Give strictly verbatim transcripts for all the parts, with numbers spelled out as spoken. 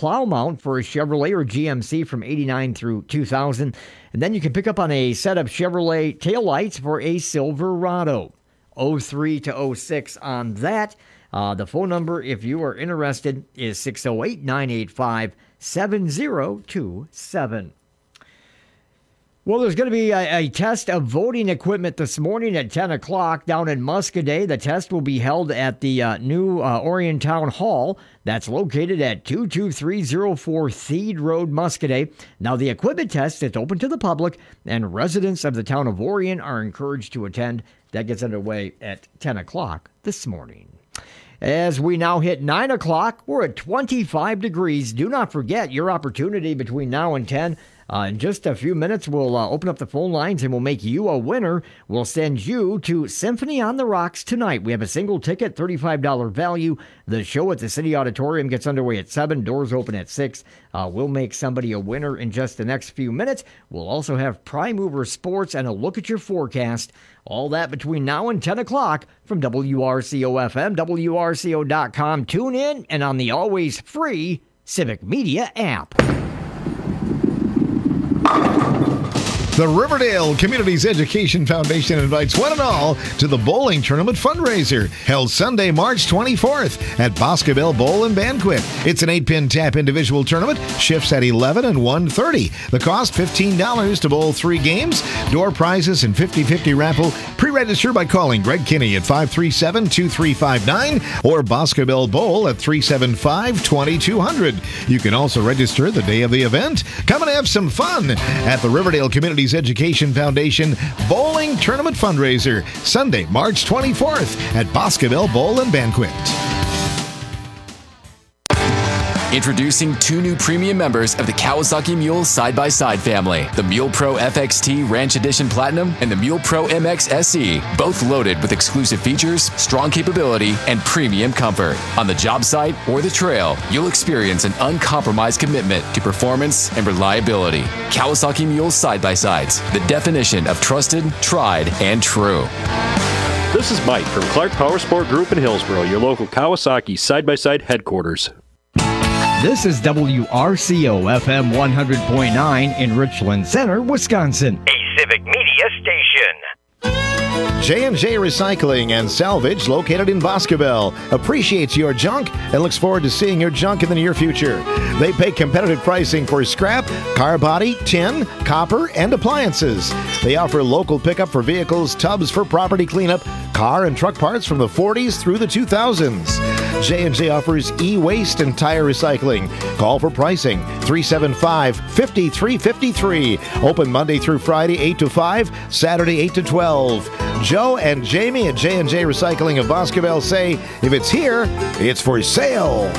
plow mount for a Chevrolet or G M C from eighty-nine through two thousand. And then you can pick up on a set of Chevrolet taillights for a Silverado. oh three to oh six on that. Uh, the phone number, if you are interested, is six oh eight, nine eight five, seven oh two seven. Well, there's going to be a, a test of voting equipment this morning at ten o'clock down in Muscoda. The test will be held at the uh, new uh, Orion Town Hall. That's located at two two three oh four Theed Road, Muscoda. Now, the equipment test is open to the public, and residents of the town of Orion are encouraged to attend. That gets underway at ten o'clock this morning. As we now hit nine o'clock, we're at twenty-five degrees. Do not forget your opportunity between now and ten. Uh, in just a few minutes, we'll uh, open up the phone lines and we'll make you a winner. We'll send you to Symphony on the Rocks tonight. We have a single ticket, thirty-five dollars value. The show at the City Auditorium gets underway at seven. Doors open at six. Uh, we'll make somebody a winner in just the next few minutes. We'll also have Prime Mover Sports and a look at your forecast. All that between now and ten o'clock from W R C O F M, W R C O dot com. Tune in and on the always free Civic Media app. The Riverdale Communities Education Foundation invites one and all to the Bowling Tournament fundraiser, held Sunday, March twenty-fourth at Boscobel Bowl and Banquet. It's an eight-pin tap individual tournament, shifts at eleven and one thirty. The cost, fifteen dollars to bowl three games. Door prizes and fifty-fifty raffle. Pre-register by calling Greg Kinney at five three seven, two three five nine or Boscobel Bowl at three seven five, two two zero zero. You can also register the day of the event. Come and have some fun at the Riverdale Communities Education Foundation Bowling Tournament Fundraiser, Sunday, March twenty-fourth at Boscobel Bowl and Banquet. Introducing two new premium members of the Kawasaki Mule side-by-side family, the Mule Pro F X T Ranch Edition Platinum and the Mule Pro M X S E, both loaded with exclusive features, strong capability, and premium comfort. On the job site or the trail, you'll experience an uncompromised commitment to performance and reliability. Kawasaki Mule side-by-sides, the definition of trusted, tried, and true. This is Mike from Clark Power Sport Group in Hillsboro, your local Kawasaki side-by-side headquarters. This is W R C O F M one hundred point nine in Richland Center, Wisconsin. A Civic Media station. J and J Recycling and Salvage, located in Boscobel, appreciates your junk and looks forward to seeing your junk in the near future. They pay competitive pricing for scrap, car body, tin, copper, and appliances. They offer local pickup for vehicles, tubs for property cleanup, car and truck parts from the forties through the two thousands. J and J offers e-waste and tire recycling. Call for pricing, three seven five, five three five three. Open Monday through Friday, eight to five, Saturday, eight to twelve. Joe and Jamie at J and J Recycling of Boscobel say, if it's here, it's for sale.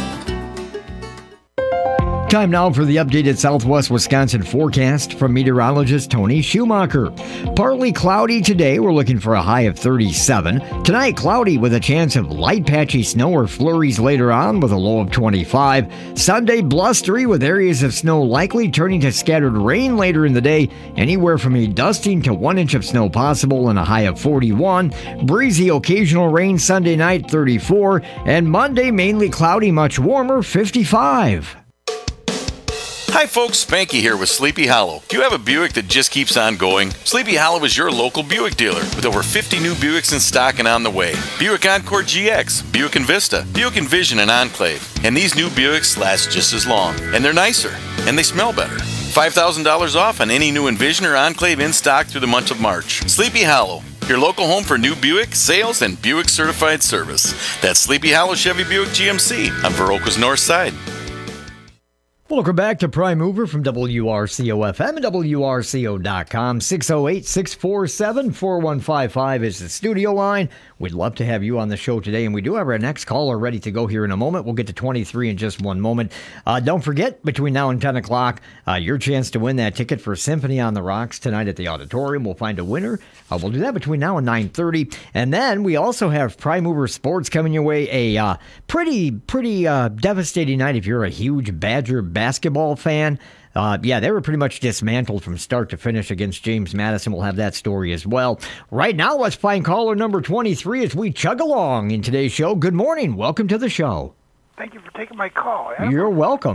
Time now for the updated Southwest Wisconsin forecast from meteorologist Tony Schumacher. Partly cloudy today. We're looking for a high of thirty-seven. Tonight, cloudy with a chance of light patchy snow or flurries later on with a low of twenty-five. Sunday, blustery with areas of snow likely turning to scattered rain later in the day. Anywhere from a dusting to one inch of snow possible and a high of forty-one. Breezy occasional rain Sunday night, thirty-four. And Monday, mainly cloudy, much warmer, fifty-five. Hi folks, Spanky here with Sleepy Hollow. Do you have a Buick that just keeps on going? Sleepy Hollow is your local Buick dealer with over fifty new Buicks in stock and on the way. Buick Encore G X, Buick Envista, Buick Envision, and Enclave. And these new Buicks last just as long. And they're nicer. And they smell better. five thousand dollars off on any new Envision or Enclave in stock through the month of March. Sleepy Hollow, your local home for new Buick sales and Buick certified service. That's Sleepy Hollow Chevy Buick G M C on Viroqua's north side. Welcome back to Prime Mover from W R C O F M and W R C O dot com. six oh eight, six four seven, four one five five is the studio line. We'd love to have you on the show today, and we do have our next caller ready to go here in a moment. We'll get to twenty-three in just one moment. Uh, don't forget, between now and ten o'clock, uh, your chance to win that ticket for Symphony on the Rocks tonight at the auditorium. We'll find a winner. Uh, we'll do that between now and nine thirty. And then we also have Prime Mover Sports coming your way. A uh, pretty, pretty uh, devastating night if you're a huge Badger basketball fan. Uh, yeah, they were pretty much dismantled from start to finish against James Madison. We'll have that story as well. Right now, let's find caller number twenty-three as we chug along in today's show. Good morning. Welcome to the show. Thank you for taking my call, Adam. You're welcome.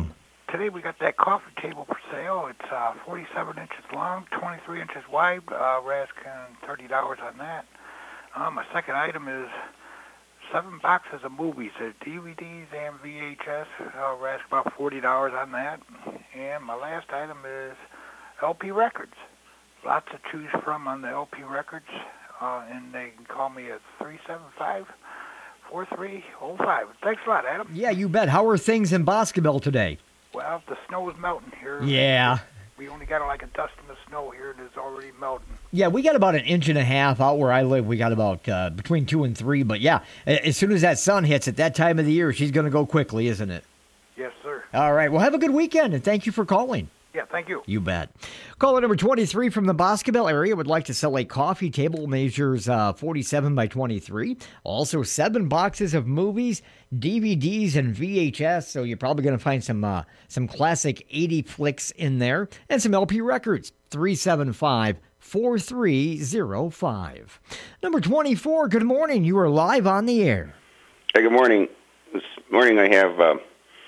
today we got that coffee table for sale. It's uh, forty-seven inches long, twenty-three inches wide. Uh, we're asking thirty dollars on that. Uh, my second item is seven boxes of movies, uh, D V Ds and V H S. Uh, we're asking about forty dollars on that. And my last item is L P records. Lots to choose from on the L P records. Uh, and they can call me at three seven five, four three zero five. Thanks a lot, Adam. Yeah, you bet. How are things in Boscobel today? Well, the snow is melting here. Yeah. We only got like a dust in the snow here, and it's already melting. Yeah, we got about an inch and a half out where I live. We got about uh, between two and three. But yeah, as soon as that sun hits at that time of the year, she's going to go quickly, isn't it? Yes, sir. All right. Well, have a good weekend, and thank you for calling. Yeah, thank you. You bet. Caller number twenty-three from the Boscobel area would like to sell a coffee table, measures uh, forty-seven by twenty-three. Also, seven boxes of movies, D V Ds, and V H S. So you're probably going to find some uh, some classic eighty flicks in there, and some L P records. three seven five, four three zero five. Number twenty-four, good morning. You are live on the air. Hey, good morning. This morning I have uh,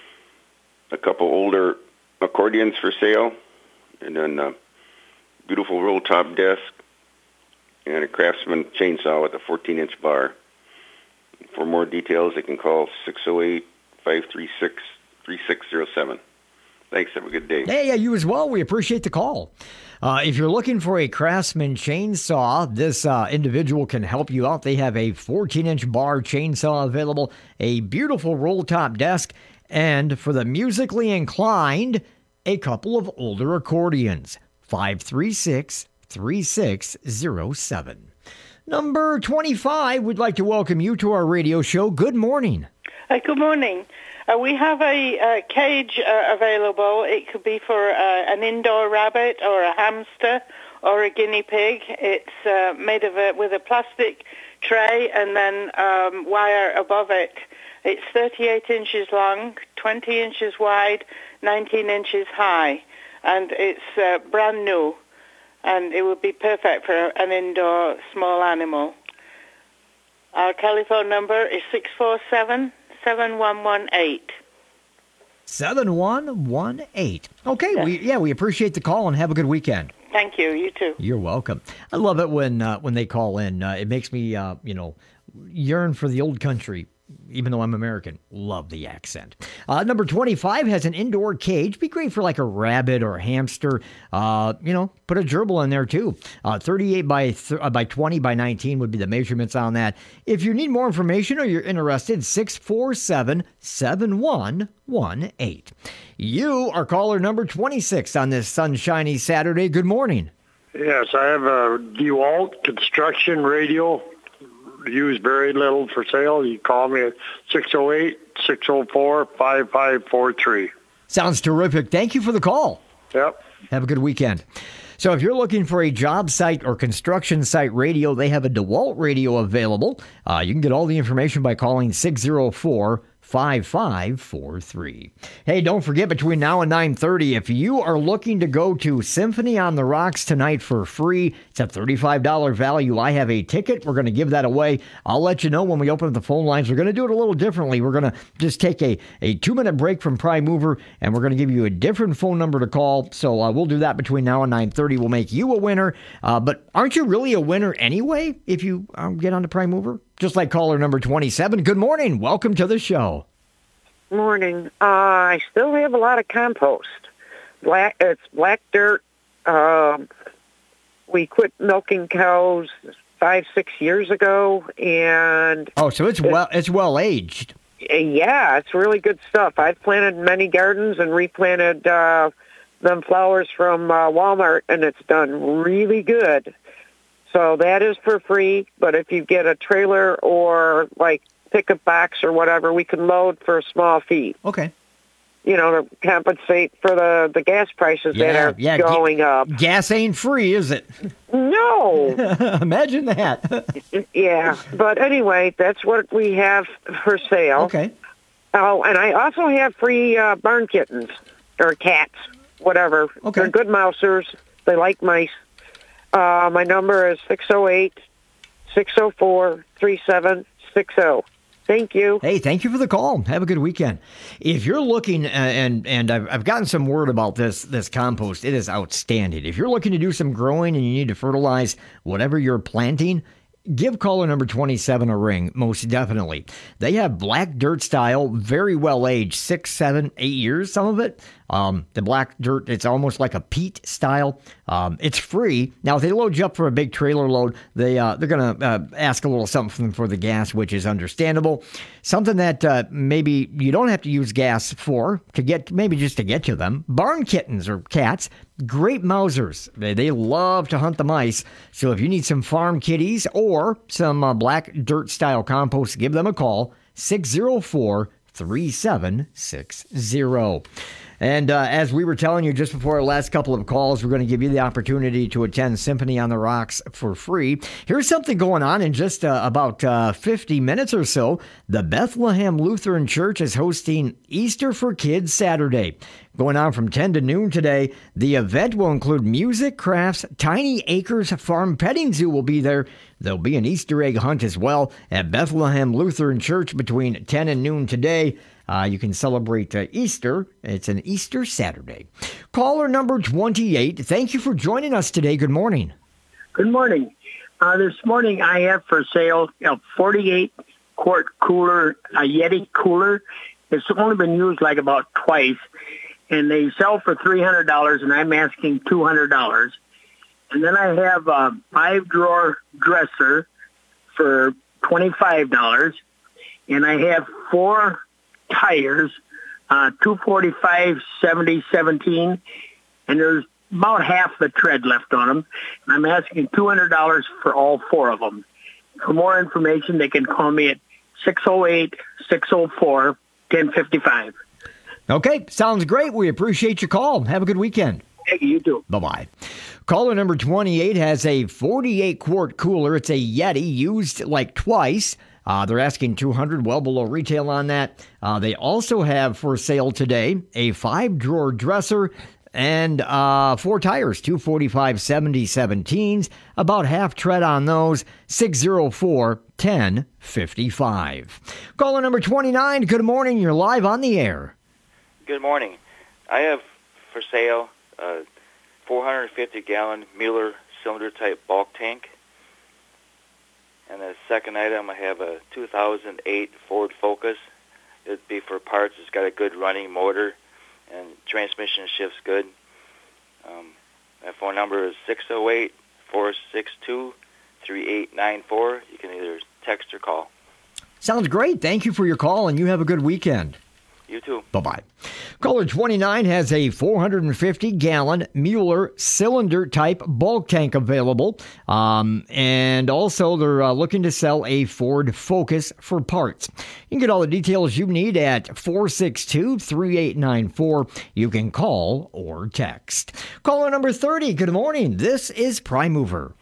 a couple older accordions for sale, and then a beautiful roll-top desk, and a Craftsman chainsaw with a fourteen-inch bar. For more details, they can call six oh eight, five three six, three six zero seven. Thanks. Have a good day. Hey, yeah, you as well. We appreciate the call. Uh, if you're looking for a Craftsman chainsaw, this uh, individual can help you out. They have a fourteen-inch bar chainsaw available, a beautiful roll-top desk, and for the musically inclined, a couple of older accordions. five three six, three six zero seven. Number twenty-five, we'd like to welcome you to our radio show. Good morning. Uh, good morning. Uh, we have a uh, cage uh, available. It could be for uh, an indoor rabbit or a hamster or a guinea pig. It's uh, made of a, with a plastic tray and then um, wire above it. It's thirty-eight inches long, twenty inches wide, nineteen inches high, and it's uh, brand new, and it would be perfect for an indoor small animal. Our telephone number is six four seven, seven one one eight. seven one one eight. Okay, Yes. we yeah, we appreciate the call and have a good weekend. Thank you. You too. You're welcome. I love it when uh, when they call in. Uh, it makes me, uh, you know, yearn for the old country. Even though I'm American, love the accent. Uh, number twenty-five has an indoor cage. Be great for like a rabbit or a hamster. Uh, you know, put a gerbil in there too. Uh, thirty-eight by th- uh, by twenty by nineteen would be the measurements on that. If you need more information or you're interested, six four seven, seven one one eight. You are caller number twenty-six on this sunshiny Saturday. Good morning. Yes, I have a DeWalt construction radio. Use very little for sale. You call me at six oh eight, six oh four, five five four three. Sounds terrific. Thank you for the call. Yep. Have a good weekend. So if you're looking for a job site or construction site radio, they have a DeWalt radio available. Uh, you can get all the information by calling six oh four, five five four three. Hey, don't forget, between now and nine thirty, if you are looking to go to Symphony on the Rocks tonight for free, it's a thirty-five dollars value. I have a ticket. We're going to give that away. I'll let you know when we open up the phone lines. We're going to do it a little differently. We're going to just take a, a two-minute break from Prime Mover, and we're going to give you a different phone number to call. So uh, we'll do that between now and nine thirty. We'll make you a winner. Uh, but aren't you really a winner anyway if you um, get on to Prime Mover? Just like caller number twenty-seven. Good morning. Welcome to the show. Morning. Uh, I still have a lot of compost. Black. It's black dirt. Um, we quit milking cows five, six years ago, and oh, so it's well, it's well aged. Yeah, it's really good stuff. I've planted many gardens and replanted uh, them flowers from uh, Walmart, and it's done really good. So that is for free, but if you get a trailer or like pickup box or whatever, we can load for a small fee. Okay. You know, to compensate for the, the gas prices Yeah, that are yeah, going ga- up. Gas ain't free, is it? No. Imagine that. Yeah, but anyway, that's what we have for sale. Okay. Oh, and I also have free uh, barn kittens or cats, whatever. Okay. They're good mousers. They like mice. Uh, my number is six oh eight, six oh four, three seven six oh. Thank you. Hey, thank you for the call. Have a good weekend. If you're looking, uh, and and I've, I've gotten some word about this this compost, it is outstanding. If you're looking to do some growing and you need to fertilize whatever you're planting, give caller number twenty-seven a ring, most definitely. They have black dirt style, very well aged, six, seven, eight years, some of it. Um, the black dirt, it's almost like a peat style. Um, it's free. Now, if they load you up for a big trailer load, they, uh, they're going to uh, ask a little something for the gas, which is understandable. Something that uh, maybe you don't have to use gas for, to get maybe just to get to them. Barn kittens or cats, great mousers. They, they love to hunt the mice. So if you need some farm kitties or some uh, black dirt style compost, give them a call, six oh four, three seven six oh. And uh, as we were telling you just before our last couple of calls, we're going to give you the opportunity to attend Symphony on the Rocks for free. Here's something going on in just uh, about uh, fifty minutes or so. The Bethlehem Lutheran Church is hosting Easter for Kids Saturday. Going on from ten to noon today. The event will include music, crafts, Tiny Acres Farm Petting Zoo will be there. There'll be an Easter egg hunt as well at Bethlehem Lutheran Church between ten and noon today. Uh, you can celebrate uh, Easter. It's an Easter Saturday. Caller number twenty-eight, thank you for joining us today. Good morning. Good morning. Uh, this morning I have for sale a forty-eight quart cooler, a Yeti cooler. It's only been used like about twice, and they sell for three hundred dollars, and I'm asking two hundred dollars. And then I have a five-drawer dresser for twenty-five dollars, and I have four tires, uh, two forty-five, seventy, seventeen, and there's about half the tread left on them. And I'm asking two hundred dollars for all four of them. For more information, they can call me at six oh eight, six oh four, ten fifty-five. Okay, sounds great. We appreciate your call. Have a good weekend. Hey, you too. Bye-bye. Caller number twenty-eight has a forty-eight quart cooler. It's a Yeti, used like twice. Uh, they're asking two hundred dollars, well below retail on that. Uh, they also have for sale today a five-drawer dresser and uh, four tires, two forty-five, seventy, seventeens, about half tread on those, six oh four, ten fifty-five. Caller number twenty-nine, good morning. You're live on the air. Good morning. I have for sale a four hundred fifty gallon Mueller cylinder-type bulk tank. And the second item, I have a two thousand eight Ford Focus. It'd be for parts. It's got a good running motor, and transmission shifts good. Um, my phone number is six oh eight, four six two, three eight nine four. You can either text or call. Sounds great. Thank you for your call, and you have a good weekend. You too. Bye-bye. Caller twenty-nine has a four hundred fifty gallon Mueller cylinder-type bulk tank available. Um, and also, they're uh, looking to sell a Ford Focus for parts. You can get all the details you need at four six two, three eight nine four. You can call or text. Caller number thirty, good morning. This is Prime Mover.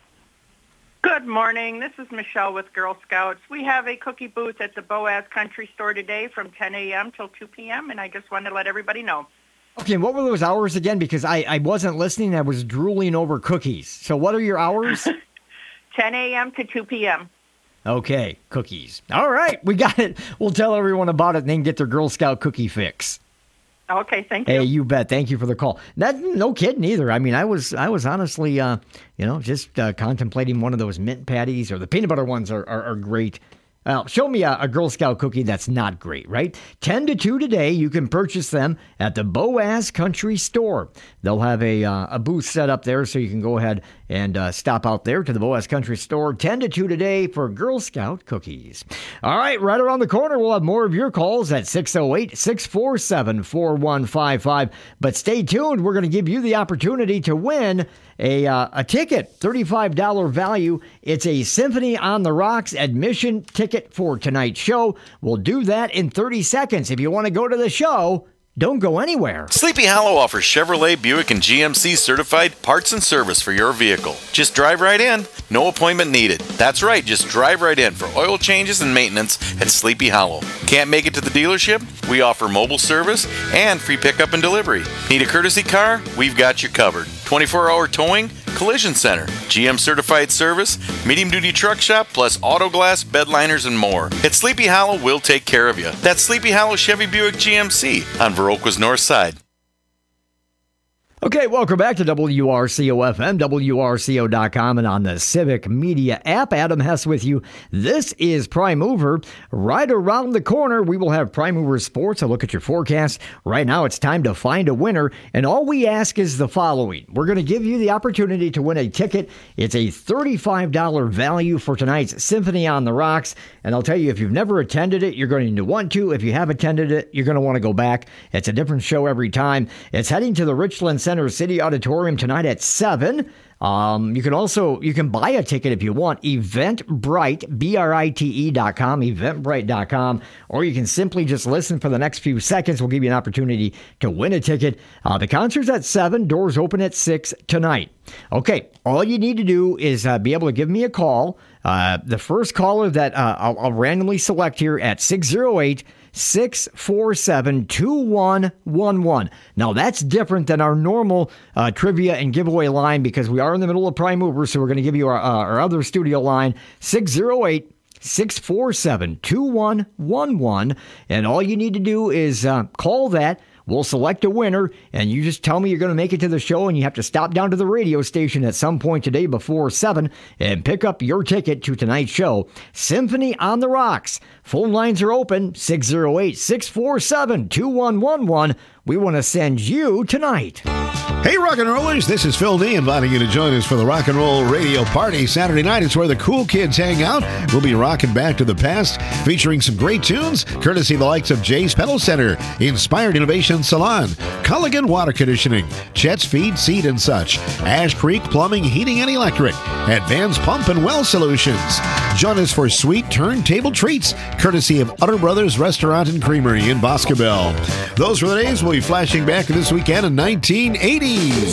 Good morning. This is Michelle with Girl Scouts. We have a cookie booth at the Boaz Country Store today from ten a.m. till two p.m., and I just wanted to let everybody know. Okay, what were those hours again? Because I, I wasn't listening. I was drooling over cookies. So what are your hours? ten a.m. to two p.m. Okay, cookies. All right, we got it. We'll tell everyone about it and then get their Girl Scout cookie fix. Okay, thank you. Hey, you bet. Thank you for the call. That, no kidding either. I mean, I was I was honestly, uh, you know, just uh, contemplating one of those mint patties, or the peanut butter ones are, are, are great. Well, show me a, a Girl Scout cookie that's not great, right? ten to two today. You can purchase them at the Boaz Country Store. They'll have a uh, a booth set up there, so you can go ahead and uh, stop out there to the Boaz Country Store. ten to two today for Girl Scout cookies. All right, right around the corner, we'll have more of your calls at six oh eight, six four seven, four one five five. But stay tuned. We're going to give you the opportunity to win a uh, a ticket, thirty-five dollars value. It's a Symphony on the Rocks admission ticket for tonight's show. We'll do that in thirty seconds. If you want to go to the show, don't go anywhere. Sleepy Hollow offers Chevrolet, Buick, and G M C certified parts and service for your vehicle. Just drive right in. No appointment needed. That's right, just drive right in for oil changes and maintenance at Sleepy Hollow. Can't make it to the dealership? We offer mobile service and free pickup and delivery. Need a courtesy car? We've got you covered. twenty-four hour towing? Collision Center, G M certified service, medium duty truck shop, plus auto glass, bed liners, and more. At Sleepy Hollow, we'll take care of you. That's Sleepy Hollow Chevy Buick G M C on Viroqua's North Side. Okay, welcome back to W R C O F M, W R C O dot com, and on the Civic Media app. Adam Hess with you. This is Prime Mover. Right around the corner, we will have Prime Mover Sports. A look at your forecast. Right now, it's time to find a winner, and all we ask is the following. We're going to give you the opportunity to win a ticket. It's a thirty-five dollars value for tonight's Symphony on the Rocks, and I'll tell you, if you've never attended it, you're going to want to. If you have attended it, you're going to want to go back. It's a different show every time. It's heading to the Richland Center City Auditorium tonight at seven. Um, you can also, you can buy a ticket if you want. Eventbrite, B R I T E dot com, eventbrite dot com, or you can simply just listen for the next few seconds. We'll give you an opportunity to win a ticket. Uh, the concert's at seven, doors open at six tonight. Okay, all you need to do is uh, be able to give me a call. Uh, the first caller that uh, I'll, I'll randomly select here at six oh eight, six four seven, two one one one. Now, that's different than our normal uh, trivia and giveaway line because we are in the middle of Prime Mover, so we're going to give you our, uh, our other studio line, six oh eight, six four seven, two one one one. And all you need to do is uh, call that. We'll select a winner, and you just tell me you're going to make it to the show, and you have to stop down to the radio station at some point today before seven and pick up your ticket to tonight's show, Symphony on the Rocks. Phone lines are open, six oh eight, six four seven, two one one one. We want to send you tonight. Hey, rock and rollers, this is Phil D inviting you to join us for the Rock and Roll Radio Party Saturday night. It's where the cool kids hang out. We'll be rocking back to the past, featuring some great tunes, courtesy of the likes of Jay's Pedal Center, Inspired Innovation Salon, Culligan Water Conditioning, Chet's Feed, Seed and Such, Ash Creek Plumbing, Heating and Electric, Advanced Pump and Well Solutions. Join us for sweet turntable treats, courtesy of Utter Brothers Restaurant and Creamery in Boscobel. Those were the days we'll be flashing back to this weekend in nineteen eighty.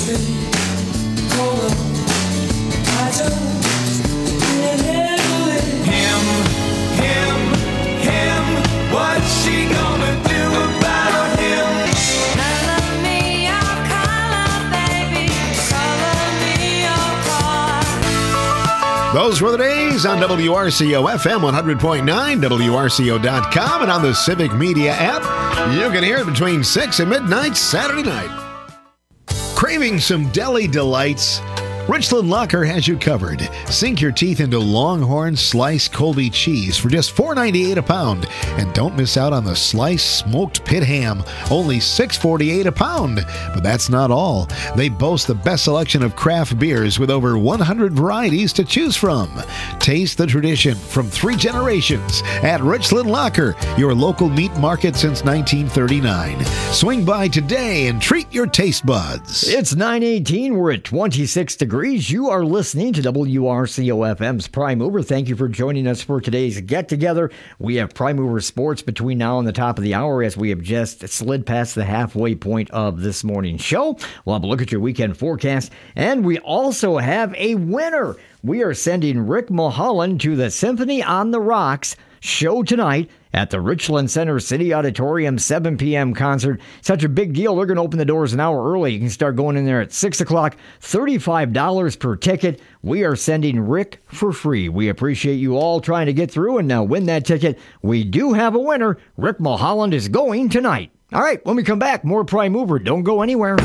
Those were the days on W R C O F M one hundred point nine, W R C O dot com, and on the Civic Media app. You can hear it between six and midnight Saturday night. Craving some deli delights? Richland Locker has you covered. Sink your teeth into Longhorn sliced Colby cheese for just four ninety-eight a pound. And don't miss out on the sliced smoked pit ham, only six forty-eight a pound. But that's not all. They boast the best selection of craft beers with over one hundred varieties to choose from. Taste the tradition from three generations at Richland Locker, your local meat market since nineteen thirty-nine. Swing by today and treat your taste buds. It's nine eighteen. We're at twenty-six degrees. You are listening to W R C O F M's Prime Mover. Thank you for joining us for today's get-together. We have Prime Mover Sports between now and the top of the hour as we have just slid past the halfway point of this morning's show. We'll have a look at your weekend forecast, and we also have a winner. We are sending Rick Mulholland to the Symphony on the Rocks show tonight at the Richland Center City Auditorium, seven p.m. concert. Such a big deal. They're going to open the doors an hour early. You can start going in there at six o'clock. thirty-five dollars per ticket. We are sending Rick for free. We appreciate you all trying to get through and now win that ticket. We do have a winner. Rick Mulholland is going tonight. All right, when we come back, more Prime Mover. Don't go anywhere.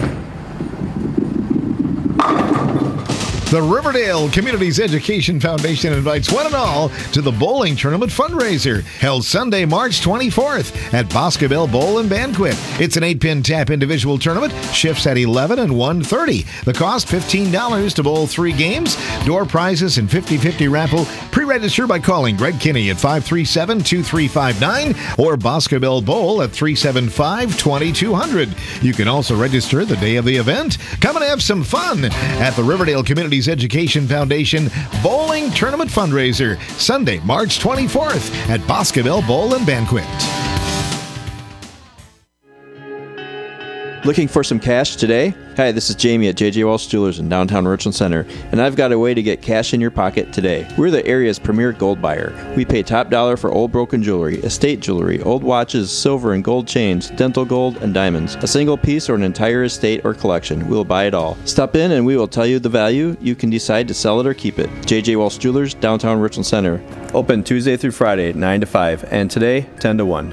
The Riverdale Communities Education Foundation invites one and all to the bowling tournament fundraiser held Sunday, March twenty-fourth at Boscobel Bowl and Banquet. It's an eight-pin tap individual tournament. Shifts at eleven and one thirty. The cost fifteen dollars to bowl three games. Door prizes and fifty-fifty raffle. Pre-register by calling Greg Kinney at five three seven, two three five nine or Boscobel Bowl at three seven five, two two zero zero. You can also register the day of the event. Come and have some fun at the Riverdale Communities Education Foundation Bowling Tournament Fundraiser, Sunday, March twenty-fourth at Boscobel Bowl and Banquet. Looking for some cash today? Hi, this is Jamie at J J Walsh Jewelers in downtown Richland Center, and I've got a way to get cash in your pocket today. We're the area's premier gold buyer. We pay top dollar for old broken jewelry, estate jewelry, old watches, silver and gold chains, dental gold, and diamonds. A single piece or an entire estate or collection, we'll buy it all. Stop in and we will tell you the value. You can decide to sell it or keep it. J J Walsh Jewelers, downtown Richland Center. Open Tuesday through Friday, nine to five, and today, ten to one.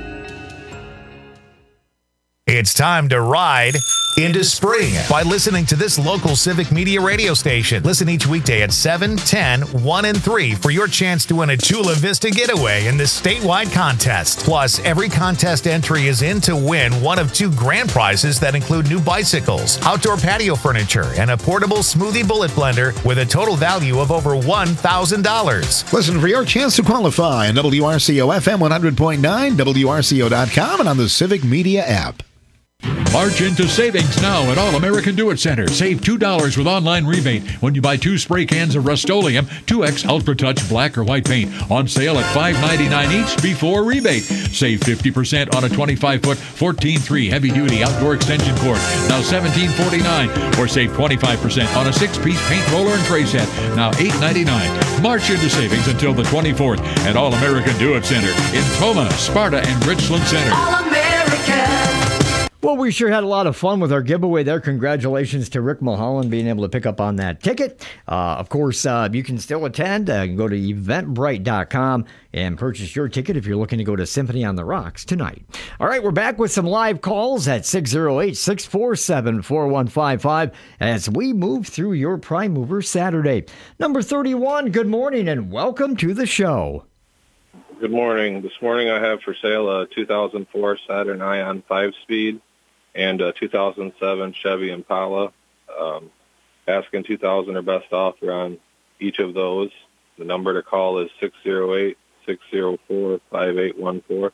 It's time to ride into spring by listening to this local Civic Media radio station. Listen each weekday at seven, ten, one, and three for your chance to win a Chula Vista getaway in this statewide contest. Plus, every contest entry is in to win one of two grand prizes that include new bicycles, outdoor patio furniture, and a portable smoothie bullet blender with a total value of over one thousand dollars. Listen for your chance to qualify on W R C O F M one hundred point nine, W R C O dot com, and on the Civic Media app. March into savings now at All American Do It Center. Save two dollars with online rebate when you buy two spray cans of Rust-Oleum two X Ultra Touch black or white paint. On sale at five ninety-nine each before rebate. Save fifty percent on a twenty-five foot fourteen three heavy-duty outdoor extension cord. Now seventeen forty-nine. Or save twenty-five percent on a six-piece paint roller and tray set. Now eight ninety-nine. March into savings until the twenty-fourth at All American Do It Center in Toma, Sparta, and Richland Center. All American. Well, we sure had a lot of fun with our giveaway there. Congratulations to Rick Mulholland being able to pick up on that ticket. Uh, of course, uh, you can still attend. Uh, you can go to eventbrite dot com and purchase your ticket if you're looking to go to Symphony on the Rocks tonight. All right, we're back with some live calls at six oh eight, six four seven, four one five five as we move through your Prime Mover Saturday. Number thirty-one, good morning and welcome to the show. Good morning. This morning I have for sale a two thousand four Saturn Ion five-speed and a two thousand seven Chevy Impala. Um, asking two thousand dollars or best offer on each of those. The number to call is six oh eight, six oh four, five eight one four.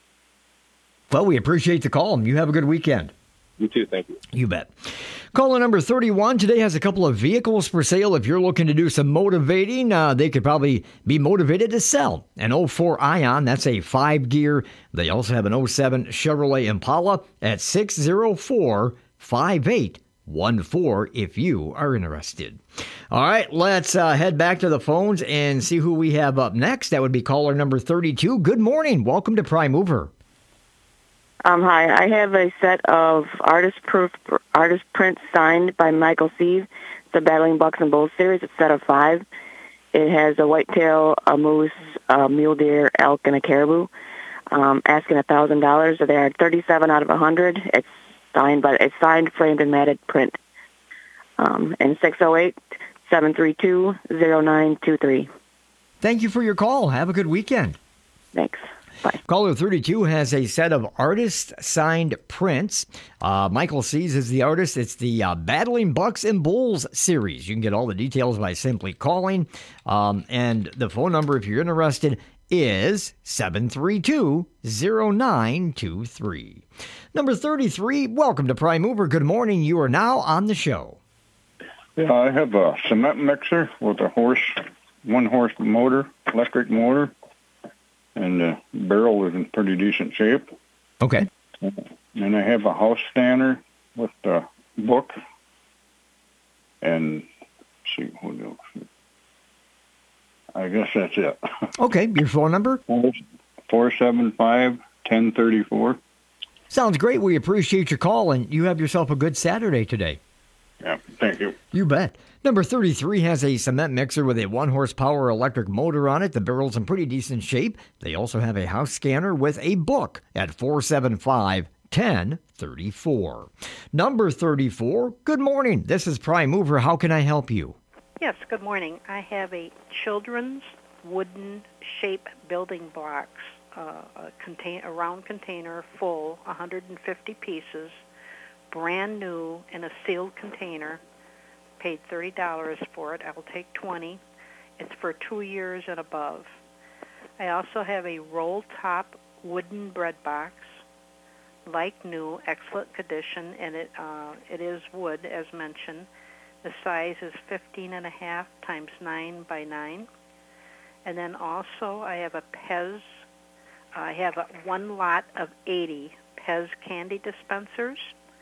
Well, we appreciate the call. You have a good weekend. You too. Thank you. You bet. Caller number thirty-one today has a couple of vehicles for sale. If you're looking to do some motivating, uh, they could probably be motivated to sell. An oh four Ion, that's a five-gear. They also have an oh seven Chevrolet Impala at six oh four, five eight one four if you are interested. All right, let's uh, head back to the phones and see who we have up next. That would be caller number thirty-two. Good morning. Welcome to Prime Mover. Um, hi, I have a set of artist proof, artist prints signed by Michael Seave. It's a Battling Bucks and Bulls series. It's a set of five. It has a whitetail, a moose, a mule deer, elk, and a caribou. Um, asking a thousand dollars. They are thirty-seven out of a hundred. It's signed, but it's signed, framed, and matted print. Um, and six oh eight, seven three two, oh nine two three. Thank you for your call. Have a good weekend. Thanks. Bye. Caller thirty-two has a set of artist-signed prints. Uh, Michael Sees is the artist. It's the uh, Battling Bucks and Bulls series. You can get all the details by simply calling. Um, and the phone number, if you're interested, is seven three two, oh nine two three. Number thirty-three, welcome to Prime Mover. Good morning. You are now on the show. Yeah, I have a cement mixer with a horse, one-horse motor, electric motor. And the barrel is in pretty decent shape. Okay. And I have a house stanner with the book. And let's see what else. I guess that's it. Okay, your phone number? four seven five, one oh three four. Sounds great. We appreciate your call, and you have yourself a good Saturday today. Yeah, thank you. You bet. Number thirty-three has a cement mixer with a one-horsepower electric motor on it. The barrel's in pretty decent shape. They also have a house scanner with a book at four seven five, one oh three four. Number thirty-four, good morning. This is Prime Mover. How can I help you? Yes, good morning. I have a children's wooden shape building blocks, uh, a, contain- a round container full, one hundred fifty pieces, brand new in a sealed container. Paid thirty dollars for it. I will take twenty dollars. It's for two years and above. I also have a roll-top wooden bread box, like new, excellent condition, and it uh, it is wood, as mentioned. The size is fifteen and a half times nine by nine. And then also I have a Pez. I have a, one lot of eighty Pez candy dispensers.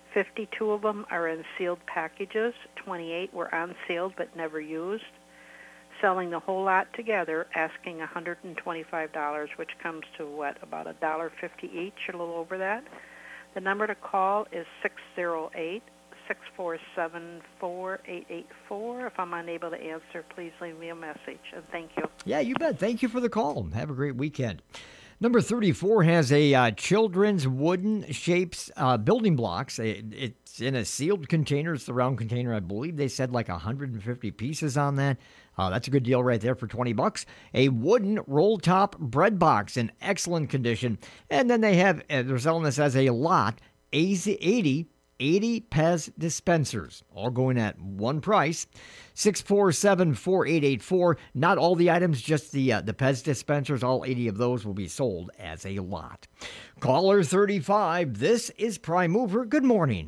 fifty-two of them are in sealed packages. twenty-eight were unsealed but never used. Selling the whole lot together, asking one hundred twenty-five dollars, which comes to, what, about one dollar fifty each, a little over that. The number to call is six oh eight, six four seven, four eight eight four. If I'm unable to answer, please leave me a message, and thank you. Yeah, you bet. Thank you for the call. Have a great weekend. Number thirty-four has a uh, children's wooden shapes uh, building blocks. It, it's in a sealed container. It's the round container. I believe they said like one hundred fifty pieces on that. Uh, that's a good deal right there for twenty bucks. A wooden roll-top bread box in excellent condition. And then they have, uh, they're selling this as a lot, eighty, eighty Pez dispensers, all going at one price. six four seven, four eight eight four. Not all the items, just the uh, the Pez dispensers. All eighty of those will be sold as a lot. Caller thirty-five, this is Prime Mover. Good morning.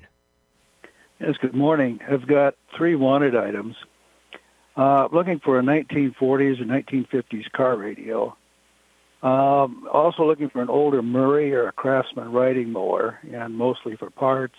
Yes, good morning. I've got three wanted items. Uh, looking for a nineteen forties or nineteen fifties car radio. Um, also looking for an older Murray or a Craftsman riding mower, and mostly for parts.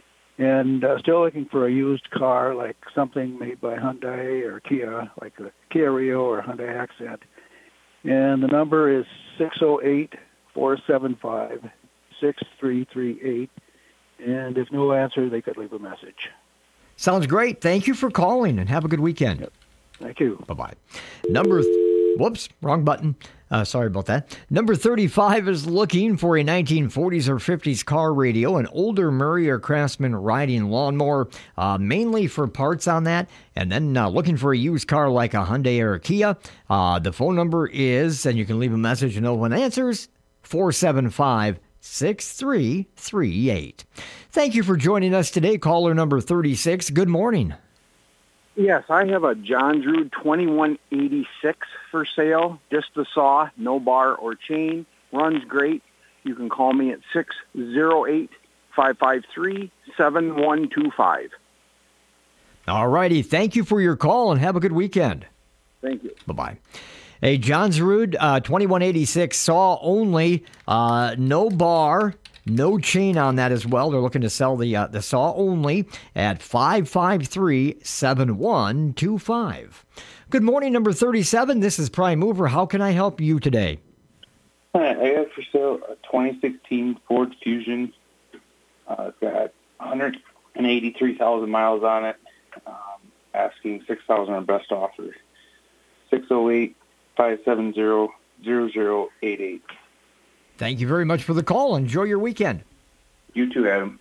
And uh, still looking for a used car, like something made by Hyundai or Kia, like a Kia Rio or a Hyundai Accent. And the number is six oh eight, four seven five, six three three eight. And if no answer, they could leave a message. Sounds great. Thank you for calling, and have a good weekend. Yep. Thank you. Bye-bye. Number, th- whoops, wrong button. Uh, sorry about that. Number thirty-five is looking for a nineteen forties or fifties car radio, an older Murray or Craftsman riding lawnmower, uh, mainly for parts on that, and then uh, looking for a used car like a Hyundai or a Kia. Uh, the phone number is, and you can leave a message and no one answers, four seven five, six three three eight. Thank you for joining us today, caller number thirty-six. Good morning. Yes, I have a John Drew twenty-one eighty-six for sale. Just the saw, no bar or chain. Runs great. You can call me at six oh eight, five five three, seven one two five. All righty. Thank you for your call, and have a good weekend. Thank you. Bye-bye. A John Zarud uh, twenty-one eighty-six saw only, uh, no bar, no chain on that as well. They're looking to sell the uh, the saw only at five five three, seven one two five. Good morning, number thirty-seven. This is Prime Mover. How can I help you today? Hi, I have for sale a twenty sixteen Ford Fusion. Uh, it's got one hundred eighty-three thousand miles on it. Um, asking six thousand dollars or best offer. six oh eight, five seven zero, zero zero eight eight. Thank you very much for the call. Enjoy your weekend. You too, Adam.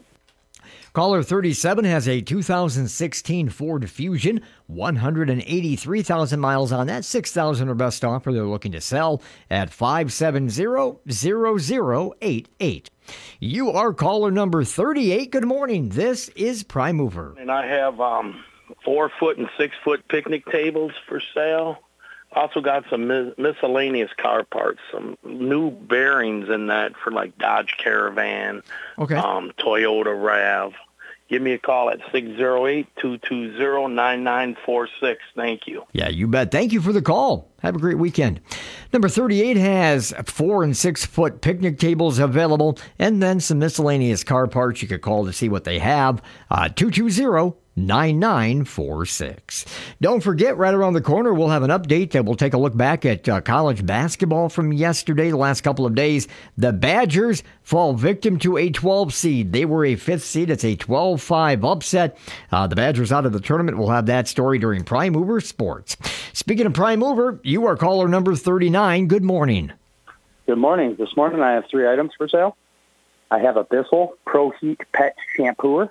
Caller thirty-seven has a two thousand sixteen Ford Fusion, one hundred eighty-three thousand miles on that, six thousand dollars or best offer. They're looking to sell at five seven zero, zero zero eight eight. You are caller number thirty-eight. Good morning. This is Prime Mover. And I have um, four foot and six foot picnic tables for sale. Also got some mis- miscellaneous car parts, some new bearings in that for like Dodge Caravan, okay. um, Toyota RAV. Give me a call at six oh eight, two two zero, nine nine four six. Thank you. Yeah, you bet. Thank you for the call. Have a great weekend. Number thirty-eight has four and six foot picnic tables available, and then some miscellaneous car parts you could call to see what they have. Uh, two two zero, nine nine four six. Don't forget, right around the corner, we'll have an update. Uh, we'll take a look back at uh, college basketball from yesterday, the last couple of days. The Badgers fall victim to a twelve seed. They were a fifth seed. It's a twelve five upset. Uh, the Badgers out of the tournament. We'll have that story during Prime Mover Sports. Speaking of Prime Mover, you are caller number thirty-nine. Good morning. Good morning. This morning I have three items for sale. I have a Bissell Pro Heat Pet Shampooer.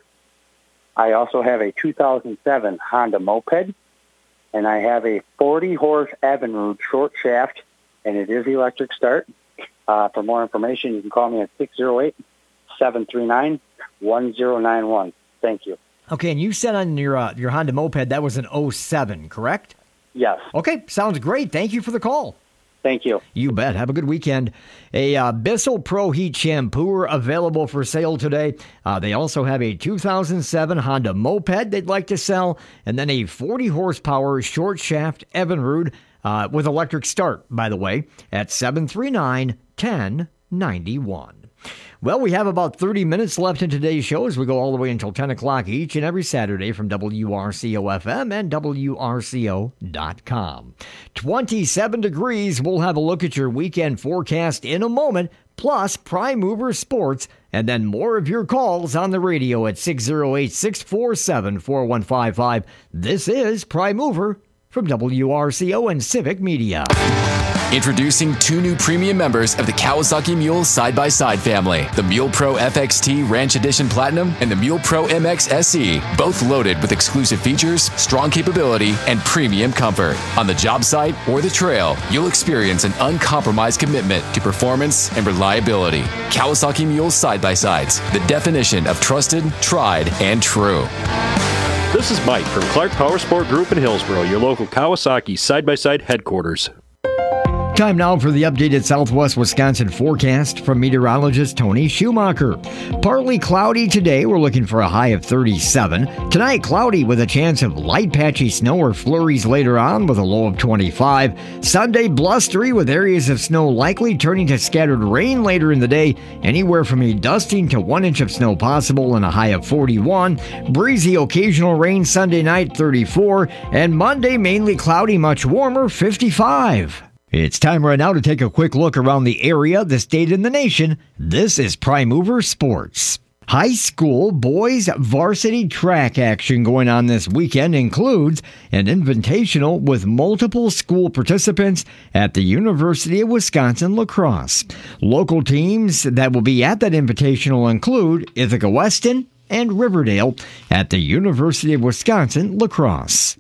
I also have a two thousand seven Honda Moped, and I have a forty horse Evinrude short shaft, and it is electric start. Uh, for more information, you can call me at six oh eight, seven three nine, one oh nine one. Thank you. Okay, and you said on your uh, your Honda Moped that was an oh seven, correct? Yes. Okay, sounds great. Thank you for the call. Thank you. You bet. Have a good weekend. A uh, Bissell Pro Heat Shampooer available for sale today. Uh, they also have a two thousand seven Honda Moped they'd like to sell, and then a forty horsepower short shaft Evinrude uh, with electric start, by the way, at seven three nine, one oh nine one. Well, we have about thirty minutes left in today's show as we go all the way until ten o'clock each and every Saturday from W R C O F M and W R C O dot com. twenty-seven degrees. We'll have a look at your weekend forecast in a moment, plus Prime Mover Sports, and then more of your calls on the radio at six oh eight, six four seven, four one five five. This is Prime Mover from W R C O and Civic Media. Introducing two new premium members of the Kawasaki Mule side-by-side family, the Mule Pro F X T Ranch Edition Platinum and the Mule Pro M X S E, both loaded with exclusive features, strong capability, and premium comfort. On the job site or the trail, you'll experience an uncompromised commitment to performance and reliability. Kawasaki Mule side-by-sides, the definition of trusted, tried, and true. This is Mike from Clark Power Sport Group in Hillsboro, your local Kawasaki side-by-side headquarters. Time now for the updated Southwest Wisconsin forecast from meteorologist Tony Schumacher. Partly cloudy today. We're looking for a high of thirty-seven. Tonight, cloudy with a chance of light patchy snow or flurries later on with a low of twenty-five. Sunday, blustery with areas of snow likely turning to scattered rain later in the day. Anywhere from a dusting to one inch of snow possible and a high of forty-one. Breezy occasional rain Sunday night, thirty-four. And Monday, mainly cloudy, much warmer, fifty-five. It's time right now to take a quick look around the area, the state, and the nation. This is Prime Mover Sports. High school boys varsity track action going on this weekend includes an invitational with multiple school participants at the University of Wisconsin lacrosse. Local teams that will be at that invitational include Ithaca Weston and Riverdale at the University of Wisconsin lacrosse.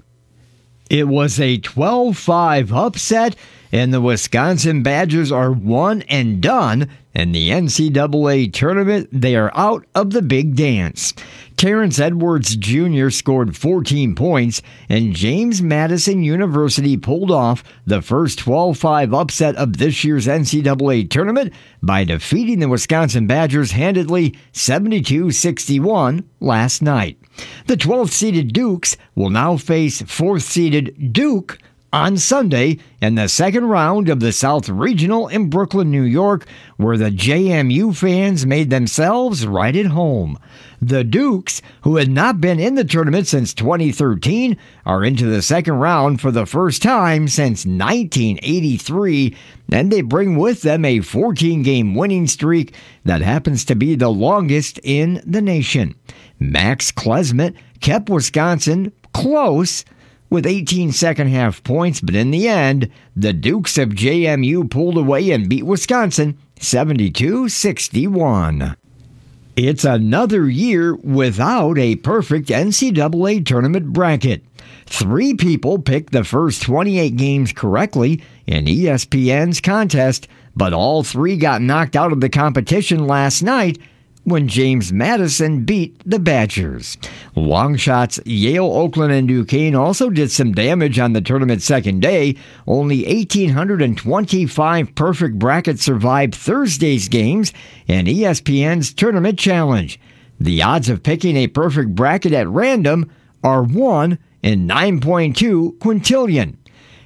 It was a twelve five upset, and the Wisconsin Badgers are one and done in the N C double A tournament. They are out of the big dance. Terrence Edwards Junior scored fourteen points, and James Madison University pulled off the first twelve five upset of this year's N C double A tournament by defeating the Wisconsin Badgers handedly seventy-two sixty-one last night. The twelfth-seeded Dukes will now face fourth-seeded Duke on Sunday in the second round of the South Regional in Brooklyn, New York, where the J M U fans made themselves right at home. The Dukes, who had not been in the tournament since twenty thirteen, are into the second round for the first time since nineteen eighty-three, and they bring with them a fourteen-game winning streak that happens to be the longest in the nation. Max Klesmet kept Wisconsin close with eighteen second-half points, but in the end, the Dukes of J M U pulled away and beat Wisconsin seventy-two sixty-one. It's another year without a perfect N C double A tournament bracket. Three people picked the first twenty-eight games correctly in E S P N's contest, but all three got knocked out of the competition last night when James Madison beat the Badgers. Long shots Yale, Oakland, and Duquesne also did some damage on the tournament's second day. Only one thousand eight hundred twenty-five perfect brackets survived Thursday's games in E S P N's Tournament Challenge. The odds of picking a perfect bracket at random are one in nine point two quintillion.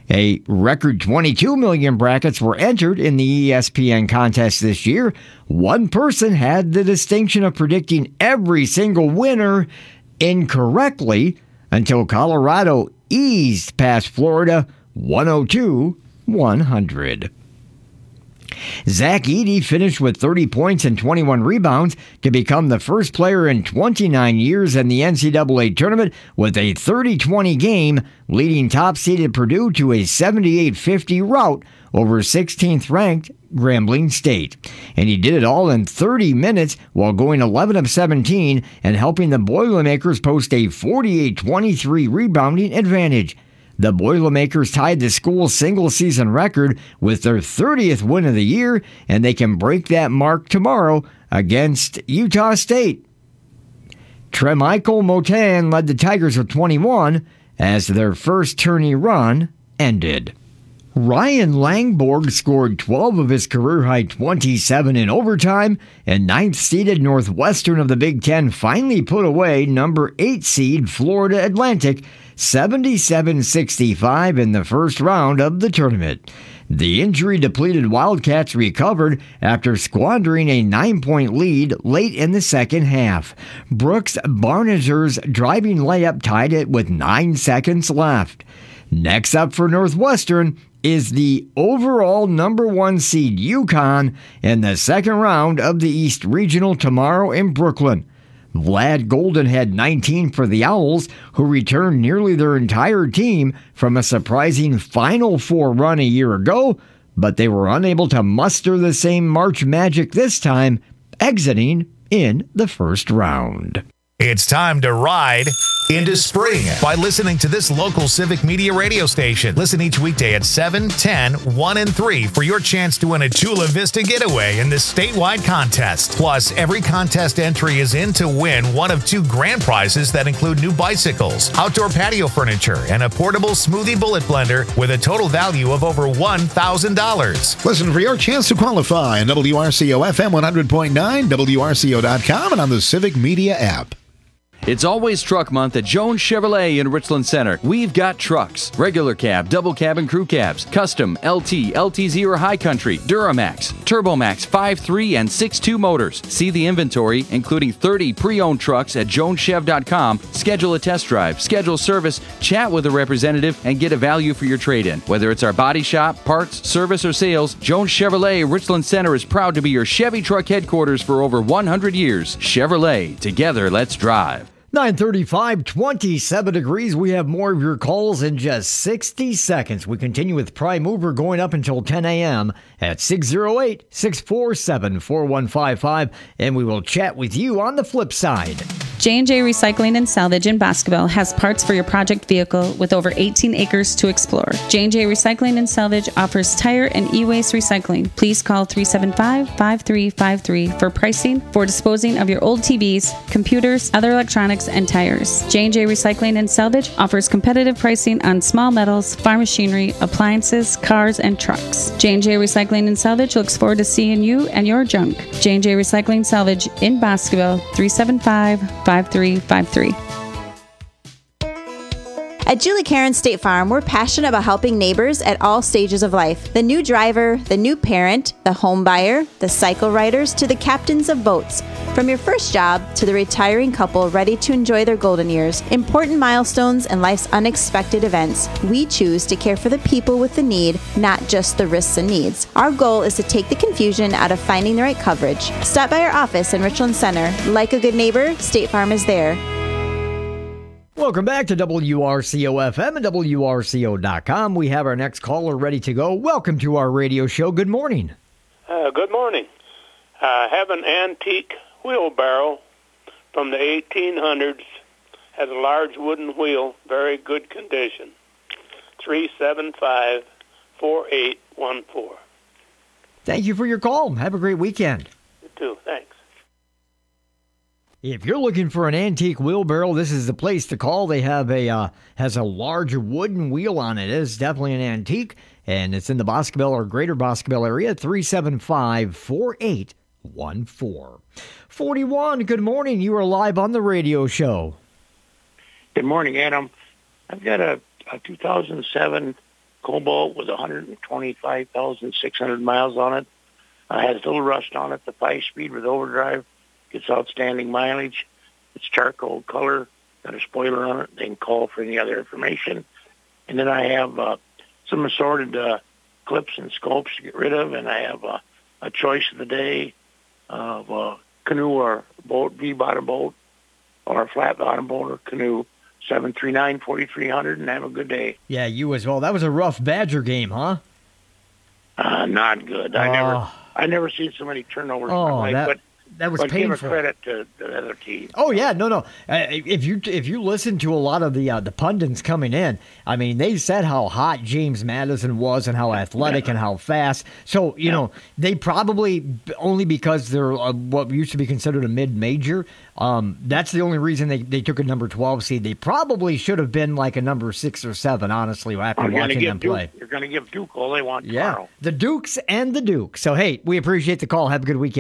A record twenty-two million brackets were entered in the E S P N contest this year. One person had the distinction of predicting every single winner incorrectly until Colorado eased past Florida one oh two one hundred. Zach Edey finished with thirty points and twenty-one rebounds to become the first player in twenty-nine years in the N C double A tournament with a thirty twenty game, leading top-seeded Purdue to a seventy-eight fifty rout over sixteenth-ranked Grambling State. And he did it all in thirty minutes while going eleven of seventeen and helping the Boilermakers post a forty-eight twenty-three rebounding advantage. The Boilermakers tied the school's single-season record with their thirtieth win of the year, and they can break that mark tomorrow against Utah State. Tremichael Motan led the Tigers with twenty-one as their first tourney run ended. Ryan Langborg scored twelve of his career-high twenty-seven in overtime, and ninth-seeded Northwestern of the Big Ten finally put away number eight seed Florida Atlantic seventy-seven sixty-five in the first round of the tournament. The injury-depleted Wildcats recovered after squandering a nine-point lead late in the second half. Brooks Barnizer's driving layup tied it with nine seconds left. Next up for Northwestern is the overall number one seed UConn in the second round of the East Regional tomorrow in Brooklyn. Vlad Golden had nineteen for the Owls, who returned nearly their entire team from a surprising Final Four run a year ago, but they were unable to muster the same March magic this time, exiting in the first round. It's time to ride into spring by listening to this local Civic Media radio station. Listen each weekday at seven, ten, one, and three for your chance to win a Chula Vista getaway in this statewide contest. Plus, every contest entry is in to win one of two grand prizes that include new bicycles, outdoor patio furniture, and a portable smoothie bullet blender with a total value of over one thousand dollars. Listen for your chance to qualify on W R C O F M one hundred point nine, W R C O dot com, and on the Civic Media app. It's always truck month at Jones Chevrolet in Richland Center. We've got trucks, regular cab, double cab, and crew cabs, custom, L T, L T Z or High Country, Duramax, Turbomax five three and six two motors. See the inventory, including thirty pre-owned trucks at jones chev dot com. Schedule a test drive, schedule service, chat with a representative, and get a value for your trade-in. Whether it's our body shop, parts, service, or sales, Jones Chevrolet Richland Center is proud to be your Chevy truck headquarters for over one hundred years. Chevrolet, together let's drive. nine thirty-five, twenty-seven degrees. We have more of your calls in just sixty seconds. We continue with Prime Mover going up until ten a.m. at six oh eight, six four seven, four one five five, and we will chat with you on the flip side. J and J Recycling and Salvage in Boscoville has parts for your project vehicle with over eighteen acres to explore. J and J Recycling and Salvage offers tire and e-waste recycling. Please call three seven five, five three five three for pricing for disposing of your old T Vs, computers, other electronics, and tires. J and J Recycling and Salvage offers competitive pricing on small metals, farm machinery, appliances, cars, and trucks. J and J Recycling and Salvage looks forward to seeing you and your junk. J and J Recycling Salvage in Boscoville, three seven five, five three five three. At Julie Karen State Farm, we're passionate about helping neighbors at all stages of life. The new driver, the new parent, the home buyer, the cycle riders, to the captains of boats. From your first job to the retiring couple ready to enjoy their golden years, important milestones, and life's unexpected events, we choose to care for the people with the need, not just the risks and needs. Our goal is to take the confusion out of finding the right coverage. Stop by our office in Richland Center. Like a good neighbor, State Farm is there. Welcome back to W R C O F M and W R C O dot com. We have our next caller ready to go. Welcome to our radio show. Good morning. Uh, good morning. I have an antique wheelbarrow from the eighteen hundreds. Has a large wooden wheel, very good condition. three seven five, four eight one four. Thank you for your call. Have a great weekend. You too. Thanks. If you're looking for an antique wheelbarrow, this is the place to call. They have a uh, has a large wooden wheel on it. It is definitely an antique, and it's in the Boscoville or Greater Boscoville area. three seven five, four eight one four. forty-one, good morning. You are live on the radio show. Good morning, Adam. I've got a, a two thousand seven Cobalt with one hundred twenty-five thousand six hundred miles on it. Uh, has a little rust on it, the five-speed with overdrive. Gets outstanding mileage. It's charcoal color. Got a spoiler on it. They can call for any other information. And then I have uh, some assorted uh, clips and scopes to get rid of, and I have uh, a choice of the day of a canoe or boat, V-bottom boat, or a flat-bottom boat or canoe, seven three nine, four three zero zero, and have a good day. Yeah, you as well. That was a rough Badger game, huh? Uh, not good. I Oh. never I never seen so many turnovers Oh, in my life, that- but that was but painful. give a credit to the other team. Oh yeah, no, no. Uh, if you if you listen to a lot of the uh, the pundits coming in, I mean, they said how hot James Madison was and how athletic and how fast. So you know, they probably only because they're uh, what used to be considered a mid major. Um, that's the only reason they, they took a number twelve seed. They probably should have been like a number six or seven. Honestly, after You're gonna watching give them Duke, play. You're going to give Duke all they want Yeah, tomorrow. the Dukes and the Duke. So hey, we appreciate the call. Have a good weekend.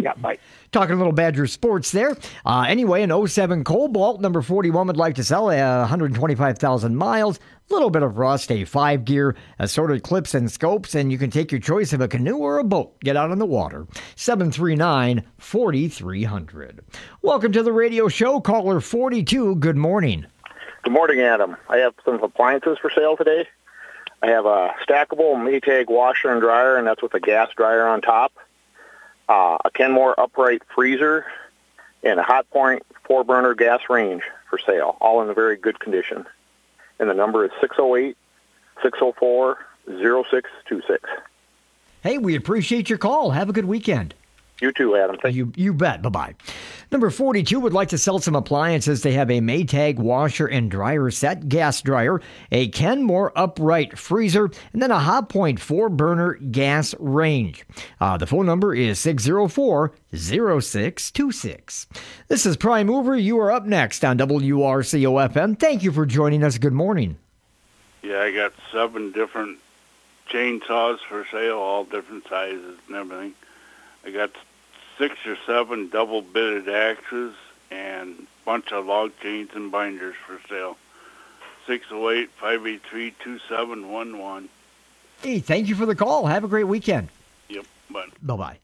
Yeah, bye. Talking a little Badger sports there. Uh, anyway, an oh seven Cobalt, number forty-one, would like to sell uh, one hundred twenty-five thousand miles. A little bit of rust, a five-gear, assorted clips and scopes, and you can take your choice of a canoe or a boat. Get out on the water. seven three nine, four three zero zero. Welcome to the radio show. Caller forty-two, good morning. Good morning, Adam. I have some appliances for sale today. I have a stackable Maytag washer and dryer, and that's with a gas dryer on top. Uh, a Kenmore upright freezer, and a Hot Point four-burner gas range for sale, all in a very good condition. And the number is six oh eight, six oh four, oh six two six. Hey, we appreciate your call. Have a good weekend. You too, Adam. Thank you. You bet. Bye-bye. Number forty-two would like to sell some appliances. They have a Maytag washer and dryer set, gas dryer, a Kenmore upright freezer, and then a Hot Point four-burner gas range. Uh, the phone number is six oh four, oh six two six. This is Prime Mover. You are up next on W R C O F M. Thank you for joining us. Good morning. Yeah, I got seven different chainsaws for sale, all different sizes and everything. I got six or seven double-bitted axes and a bunch of log chains and binders for sale. six oh eight, five eight three, two seven one one. Hey, thank you for the call. Have a great weekend. Yep, bye. Bye-bye.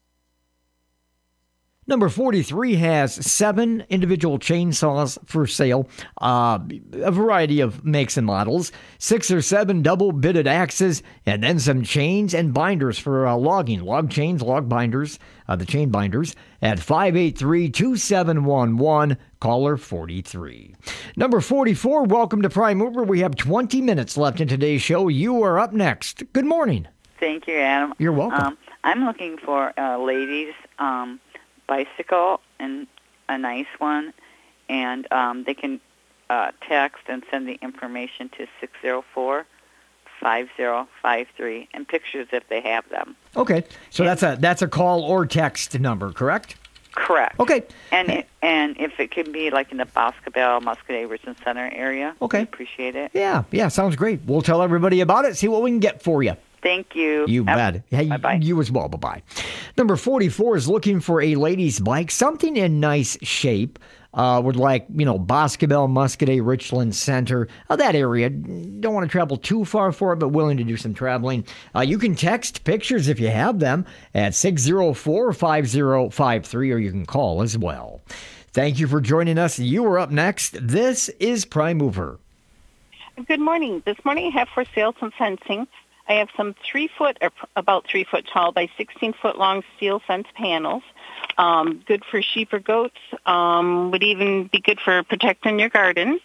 Number forty-three has seven individual chainsaws for sale, uh, a variety of makes and models, six or seven double-bitted axes, and then some chains and binders for uh, logging, log chains, log binders, uh, the chain binders, at five eight three, two seven one one, caller forty-three. Number forty-four, welcome to Prime Mover. We have twenty minutes left in today's show. You are up next. Good morning. Thank you, Adam. You're welcome. Um, I'm looking for a ladies' um, bicycle, and a nice one, and um, they can uh, text and send the information to six oh four, five oh five three, and pictures if they have them. Okay, so that's a that's a call or text number, correct? Correct. Okay. And it, and if it can be like in the Boscobel, Muscadet, Richland Center area, okay, we appreciate it. Yeah, yeah, sounds great. We'll tell everybody about it, see what we can get for you. Thank you. You Have, bet. Hey, bye-bye. You as well. Bye-bye. Number forty-four is looking for a lady's bike, something in nice shape. Uh, would like, you know, Boscobel, Muscadet, Richland Center, uh, that area. Don't want to travel too far for it, but willing to do some traveling. Uh, you can text pictures if you have them at six oh four, five oh five three, or you can call as well. Thank you for joining us. You are up next. This is Prime Mover. Good morning. This morning I have for sale some fencing. I have some three foot, or about three foot tall by sixteen foot long steel fence panels. Um, good for sheep or goats. Um, would even be good for protecting your garden.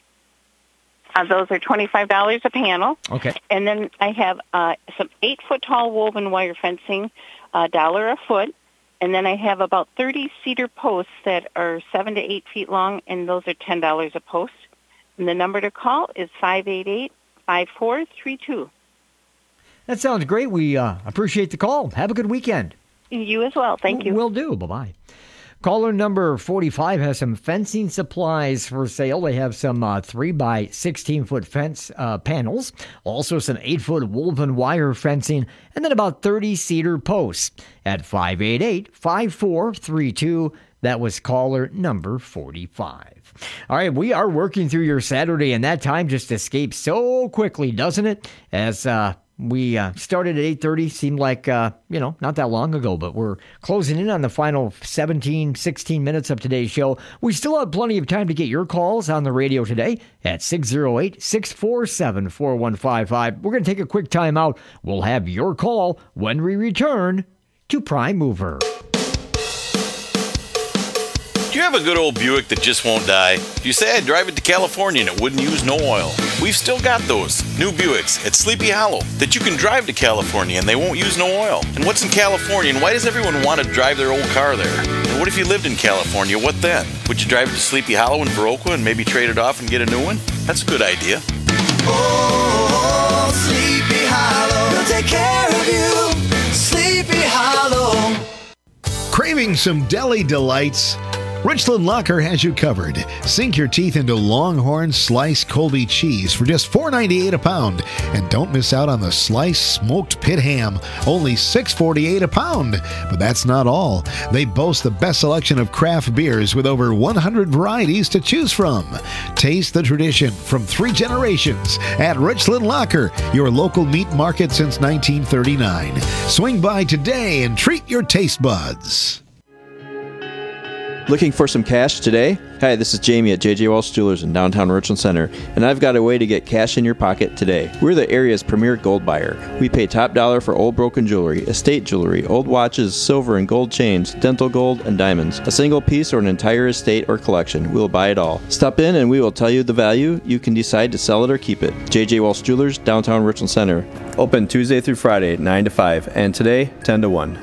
Uh, those are twenty-five dollars a panel. Okay. And then I have uh, some eight foot tall woven wire fencing, a dollar a foot. And then I have about thirty cedar posts that are seven to eight feet long, and those are ten dollars a post. And the number to call is five eight eight, five four three two. That sounds great. We uh, appreciate the call. Have a good weekend. You as well. Thank you. Will do. Bye-bye. Caller number forty-five has some fencing supplies for sale. They have some uh, three by sixteen foot fence uh, panels, also some eight foot woven wire fencing, and then about thirty cedar posts at five eight eight, five four three two. That was caller number forty-five. All right, we are working through your Saturday, and that time just escapes so quickly, doesn't it? As uh, we uh, started at eight thirty, seemed like, uh, you know, not that long ago, but we're closing in on the final seventeen, sixteen minutes of today's show. We still have plenty of time to get your calls on the radio today at six oh eight, six four seven, four one five five. We're going to take a quick time out. We'll have your call when we return to Prime Mover. Do you have a good old Buick that just won't die? You say I'd drive it to California and it wouldn't use no oil. We've still got those new Buicks at Sleepy Hollow that you can drive to California and they won't use no oil. And what's in California and why does everyone want to drive their old car there? And what if you lived in California? What then? Would you drive it to Sleepy Hollow in Viroqua and maybe trade it off and get a new one? That's a good idea. Oh, Sleepy Hollow, we'll take care of you. Sleepy Hollow. Craving some deli delights? Richland Locker has you covered. Sink your teeth into Longhorn sliced Colby cheese for just four ninety-eight a pound. And don't miss out on the sliced smoked pit ham, only six forty-eight a pound. But that's not all. They boast the best selection of craft beers with over one hundred varieties to choose from. Taste the tradition from three generations at Richland Locker, your local meat market since nineteen thirty-nine. Swing by today and treat your taste buds. Looking for some cash today? Hi, this is Jamie at J J Walsh Jewelers in downtown Richland Center, and I've got a way to get cash in your pocket today. We're the area's premier gold buyer. We pay top dollar for old broken jewelry, estate jewelry, old watches, silver and gold chains, dental gold, and diamonds. A single piece or an entire estate or collection, we'll buy it all. Stop in and we will tell you the value. You can decide to sell it or keep it. J J Walsh Jewelers, downtown Richland Center. Open Tuesday through Friday, nine to five, and today, ten to one.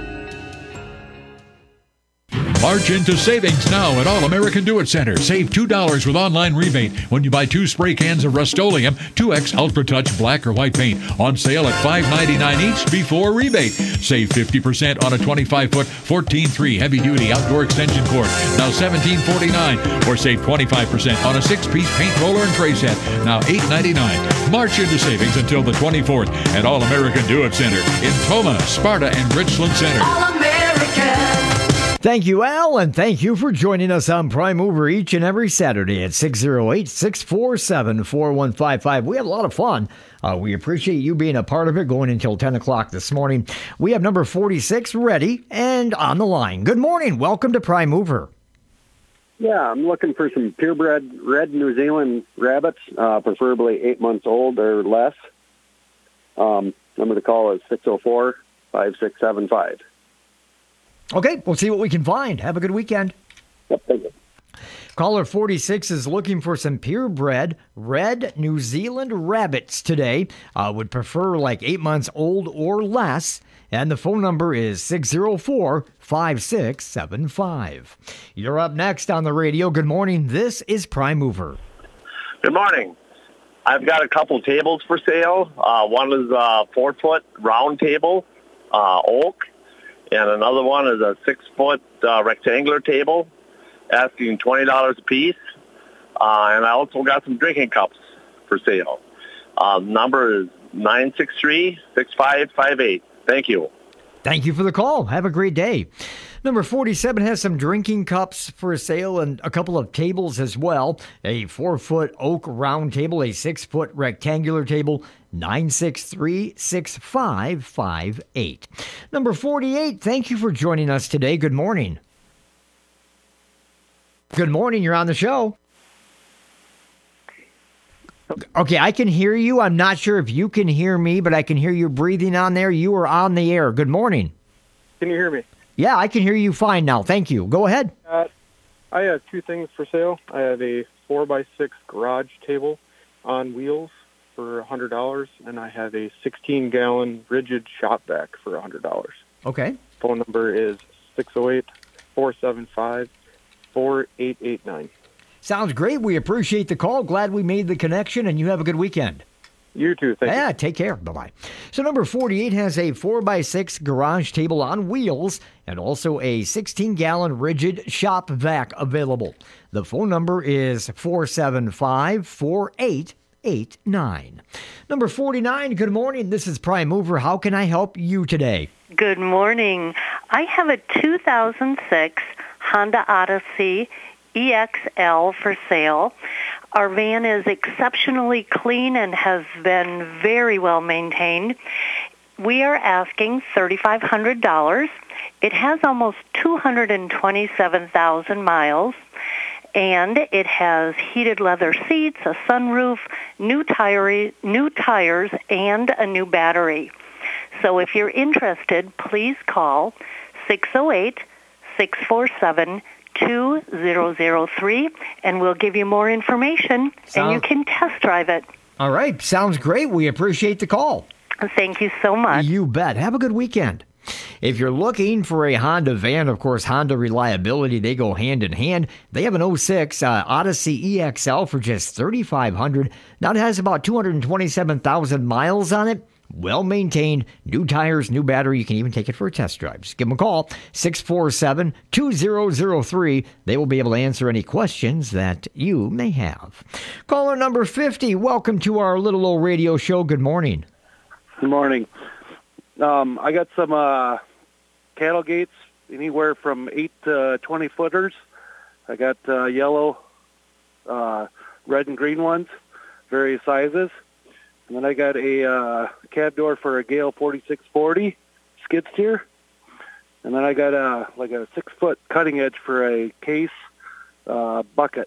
March into savings now at All American Do It Center. Save two dollars with online rebate when you buy two spray cans of Rust-Oleum two X Ultra Touch black or white paint. On sale at five ninety-nine each before rebate. Save fifty percent on a twenty-five foot fourteen three heavy-duty outdoor extension cord. Now seventeen forty-nine. Or save twenty-five percent on a six-piece paint roller and tray set. Now eight ninety-nine. March into savings until the twenty-fourth at All American Do It Center in Toma, Sparta, and Richland Center. All American. Thank you, Al, and thank you for joining us on Prime Mover each and every Saturday at six oh eight, six four seven, four one five five. We have a lot of fun. Uh, we appreciate you being a part of it going until ten o'clock this morning. We have number forty-six ready and on the line. Good morning. Welcome to Prime Mover. Yeah, I'm looking for some purebred red New Zealand rabbits, uh, preferably eight months old or less. Um, number to call is six oh four, five six seven five. Okay, we'll see what we can find. Have a good weekend. Yep, thank you. Caller forty-six is looking for some purebred red New Zealand rabbits today. Uh, would prefer like eight months old or less. And the phone number is six oh four, five six seven five. You're up next on the radio. Good morning. This is Prime Mover. Good morning. I've got a couple tables for sale. Uh, one is a four-foot round table, uh, oak. And another one is a six-foot uh, rectangular table, asking twenty dollars a piece. Uh, and I also got some drinking cups for sale. Uh, number is nine six three, six five five eight. Thank you. Thank you for the call. Have a great day. Number forty-seven has some drinking cups for sale and a couple of tables as well. A four-foot oak round table, a six-foot rectangular table, nine six three, six five five eight. Number forty-eight, thank you for joining us today. Good morning. Good morning. You're on the show. Okay, I can hear you. I'm not sure if you can hear me, but I can hear you breathing on there. You are on the air. Good morning. Can you hear me? Yeah, I can hear you fine now. Thank you. Go ahead. Uh, I have two things for sale. I have a four by six garage table on wheels for one hundred dollars, and I have a sixteen-gallon rigid shop vac for one hundred dollars. Okay. Phone number is six oh eight, four seven five, four eight eight nine. Sounds great. We appreciate the call. Glad we made the connection, and you have a good weekend. You too. Thank yeah, you. Take care. Bye-bye. So number forty-eight has a four by six garage table on wheels and also a sixteen-gallon rigid shop vac available. The phone number is four seven five, four eight eight nine. Number forty-nine, good morning. This is Prime Mover. How can I help you today? Good morning. I have a two thousand six Honda Odyssey E X L for sale. Our van is exceptionally clean and has been very well maintained. We are asking three thousand five hundred dollars. It has almost two hundred twenty-seven thousand miles, and it has heated leather seats, a sunroof, new tire, new tires, and a new battery. So if you're interested, please call six oh eight, six four seven, two zero zero three, and we'll give you more information, Sounds- and you can test drive it. All right. Sounds great. We appreciate the call. Thank you so much. You bet. Have a good weekend. If you're looking for a Honda van, of course, Honda reliability, they go hand in hand. They have an oh six uh, Odyssey E X L for just three thousand five hundred dollars. Now it has about two hundred twenty-seven thousand miles on it. well-maintained, new tires, new battery. You can even take it for a test drive. Just give them a call, six four seven, two zero zero three. They will be able to answer any questions that you may have. Caller number fifty, welcome to our little old radio show. Good morning. Good morning. Um, I got some uh, cattle gates, anywhere from eight to twenty footers. I got uh, yellow, uh, red, and green ones, various sizes. And then I got a uh, cab door for a Gale forty-six forty skid steer. And then I got a like a six-foot cutting edge for a case uh, bucket.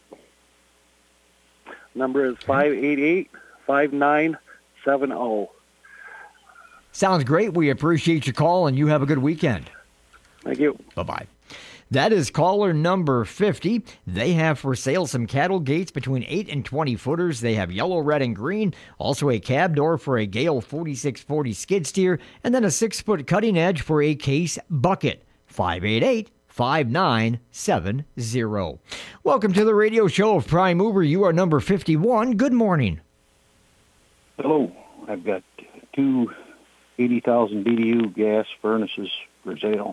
Number is five eight eight, five nine seven zero. Sounds great. We appreciate your call, and you have a good weekend. Thank you. Bye-bye. That is caller number fifty. They have for sale some cattle gates between eight and twenty footers. They have yellow, red, and green. Also a cab door for a Gale forty-six forty skid steer, and then a six-foot cutting edge for a case bucket. five eight eight, five nine seven zero. Welcome to the radio show of Prime Mover. You are number fifty-one. Good morning. Hello. I've got two eighty thousand B D U gas furnaces for sale.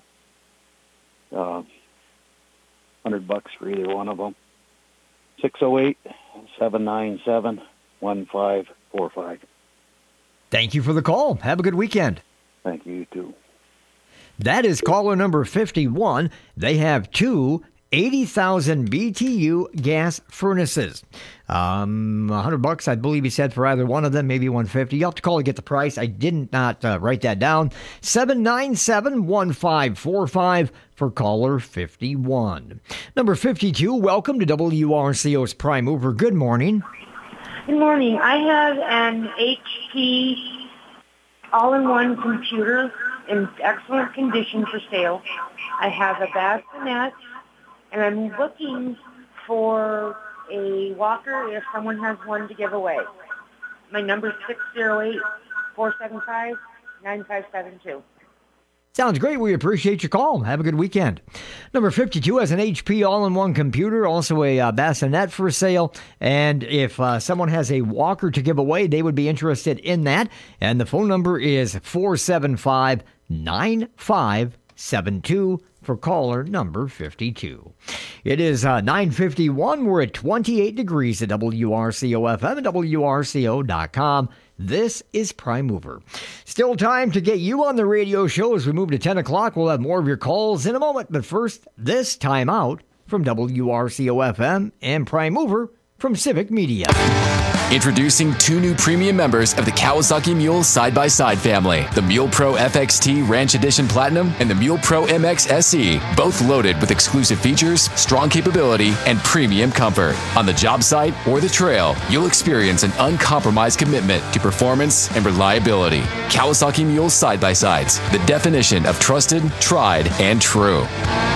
Uh, one hundred bucks for either one of them. six oh eight, seven nine seven, one five four five. Thank you for the call. Have a good weekend. Thank you, you too. That is caller number fifty-one. They have two eighty thousand B T U gas furnaces. Um, one hundred bucks, I believe he said, for either one of them, maybe one fifty. You'll have to call to get the price. I did not uh, write that down. seven nine seven, one five four five for caller fifty-one. Number fifty-two, welcome to W R C O's Prime Mover. Good morning. Good morning. I have an H P all-in-one computer in excellent condition for sale. I have a bassinet, and I'm looking for a walker if someone has one to give away. My number is six oh eight, four seven five, nine five seven two. Sounds great. We appreciate your call. Have a good weekend. Number fifty-two has an H P all-in-one computer, also a uh, bassinet for sale. And if uh, someone has a walker to give away, they would be interested in that. And the phone number is four seven five, nine five seven two for caller number fifty-two. It is uh, nine fifty-one. We're at twenty-eight degrees at W R C O F M and W R C O dot com. This is Prime Mover. Still time to get you on the radio show as we move to ten o'clock. We'll have more of your calls in a moment. But first, this time out from W R C O F M and Prime Mover from Civic Media. Introducing two new premium members of the Kawasaki Mule side-by-side family, the Mule Pro F X T Ranch Edition Platinum and the Mule Pro M X S E, both loaded with exclusive features, strong capability, and premium comfort. On the job site or the trail, you'll experience an uncompromised commitment to performance and reliability. Kawasaki Mule side-by-sides, the definition of trusted, tried, and true.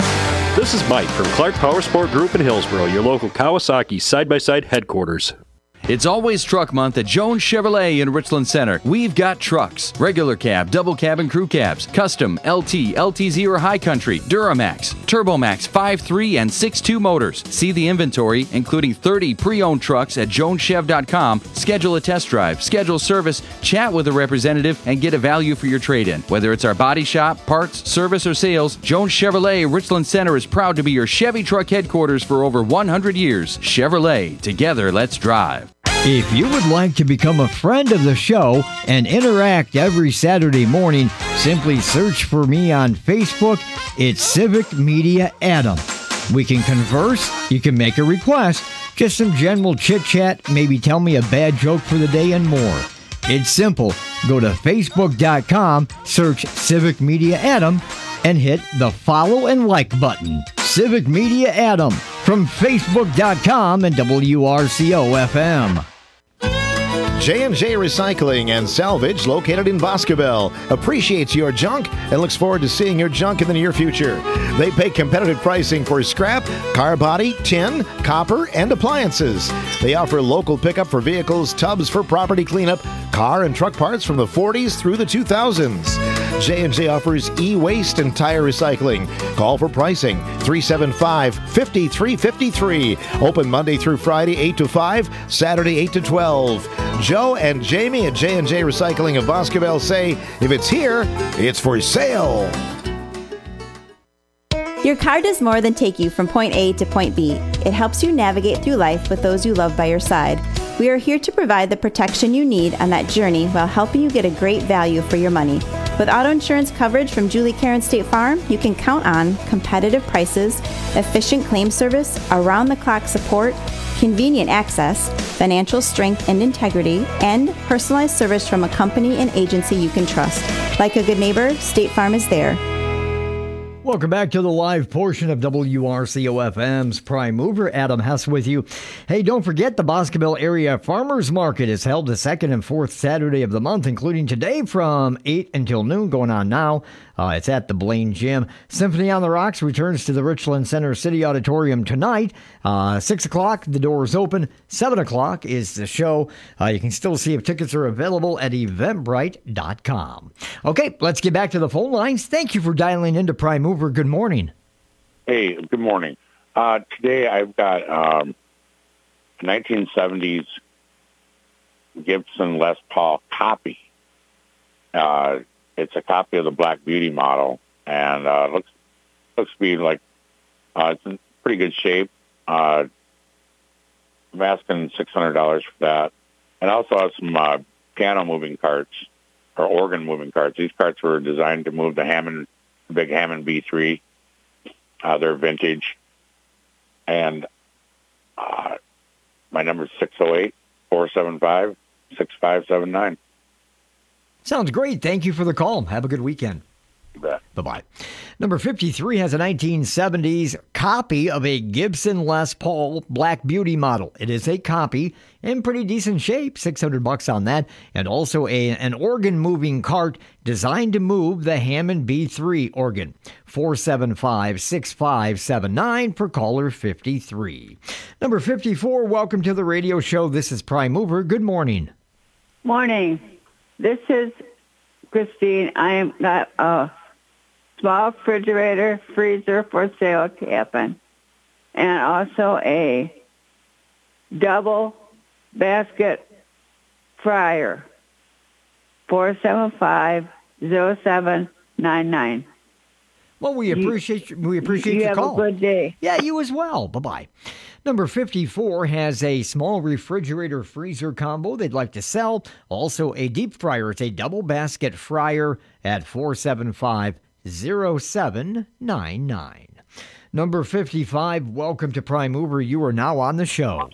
This is Mike from Clark Power Sport Group in Hillsboro, your local Kawasaki side-by-side headquarters. It's always truck month at Jones Chevrolet in Richland Center. We've got trucks, regular cab, double cab and crew cabs, custom, L T, L T Z or High Country, Duramax, Turbomax five three and six two motors. See the inventory, including thirty pre-owned trucks at jones chev dot com. Schedule a test drive, schedule service, chat with a representative, and get a value for your trade-in. Whether it's our body shop, parts, service, or sales, Jones Chevrolet Richland Center is proud to be your Chevy truck headquarters for over one hundred years. Chevrolet, together let's drive. If you would like to become a friend of the show and interact every Saturday morning, simply search for me on Facebook. It's Civic Media Adam. We can converse. You can make a request. Just some general chit-chat. Maybe tell me a bad joke for the day and more. It's simple. Go to facebook dot com, search Civic Media Adam, and hit the follow and like button. Civic Media Adam from facebook dot com and W R C O F M. J and J Recycling and Salvage, located in Boscobel, appreciates your junk and looks forward to seeing your junk in the near future. They pay competitive pricing for scrap, car body, tin, copper, and appliances. They offer local pickup for vehicles, tubs for property cleanup, car and truck parts from the forties through the two thousands. J and J offers e-waste and tire recycling. Call for pricing, three seven five, five three five three. Open Monday through Friday, eight to five, Saturday, eight to twelve. Joe and Jamie at J and J Recycling of Boscobel say, if it's here, it's for sale. Your car does more than take you from point A to point B. It helps you navigate through life with those you love by your side. We are here to provide the protection you need on that journey while helping you get a great value for your money. With auto insurance coverage from Julie Karen State Farm, you can count on competitive prices, efficient claim service, around-the-clock support, convenient access, financial strength and integrity, and personalized service from a company and agency you can trust. Like a good neighbor, State Farm is there. Welcome back to the live portion of W R C O F M's Prime Mover. Adam Hess with you. Hey, don't forget the Boscobel Area Farmers Market is held the second and fourth Saturday of the month, including today from eight until noon, going on now. Uh, it's at the Blaine Gym. Symphony on the Rocks returns to the Richland Center City Auditorium tonight. Uh, six o'clock, the doors open. seven o'clock is the show. Uh, you can still see if tickets are available at eventbrite dot com. Okay, let's get back to the phone lines. Thank you for dialing into Prime Mover. Good morning. Hey, good morning. Uh, today I've got um, nineteen seventies Gibson Les Paul copy. Uh, it's a copy of the Black Beauty model, and uh, looks looks to be like uh, it's in pretty good shape. Uh, I'm asking six hundred dollars for that, and I also have some uh, piano moving carts or organ moving carts. These carts were designed to move the Hammond, the big Hammond B three. Uh, they're vintage, and uh, my number is six oh eight, four seven five, six five seven nine. Sounds great. Thank you for the call. Have a good weekend. You bet. Bye-bye. Number fifty-three has a nineteen seventies copy of a Gibson Les Paul Black Beauty model. It is a copy in pretty decent shape, six hundred bucks on that, and also a an organ moving cart designed to move the Hammond B three organ. four seven five, six five seven nine for caller fifty-three. Number fifty-four, welcome to the radio show. This is Prime Mover. Good morning. Morning. This is Christine. I am got a small refrigerator, freezer for sale, Captain, and also a double basket fryer. four seven five, zero seven nine nine. Well, we appreciate you, we appreciate you your have call. a good day. Yeah, you as well. Bye-bye. Number fifty-four has a small refrigerator freezer combo they'd like to sell. Also a deep fryer. It's a double basket fryer at four seven five, zero seven nine nine. Number fifty-five, welcome to Prime Mover. You are now on the show.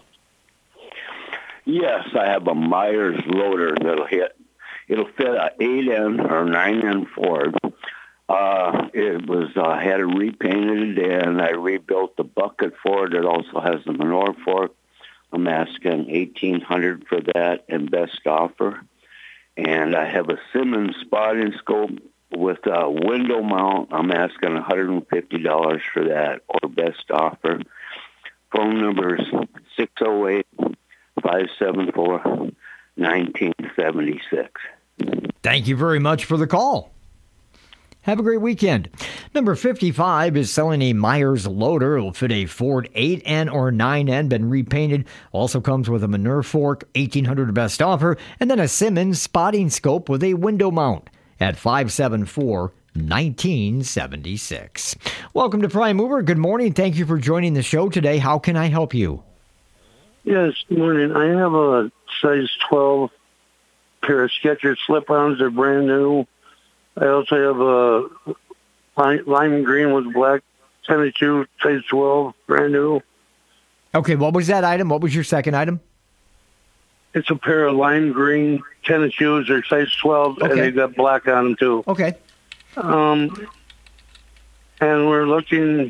Yes, I have a Myers loader that'll hit. It'll fit a eight N or nine N Ford. Uh, it was uh, had it repainted, and I rebuilt the bucket for it. It also has the manure fork. I'm asking eighteen hundred dollars for that and best offer. And I have a Simmons spotting scope with a window mount. I'm asking one hundred fifty dollars for that or best offer. Phone number is six oh eight, five seven four, nineteen seventy-six. Thank you very much for the call. Have a great weekend. Number fifty-five is selling a Myers loader. It will fit a Ford eight N or nine N, been repainted. Also comes with a manure fork, eighteen hundred dollars best offer, and then a Simmons spotting scope with a window mount at five seven four, nineteen seventy-six. Welcome to Prime Mover. Good morning. Thank you for joining the show today. How can I help you? Yes, good morning. I have a size twelve pair of Skechers slip-ons. They're brand new. I also have a lime, lime green with black tennis shoe, size twelve, brand new. Okay, what was that item? What was your second item? It's a pair of lime green tennis shoes. They're size twelve, Okay. and they got black on them, too. Okay. Um, and we're looking...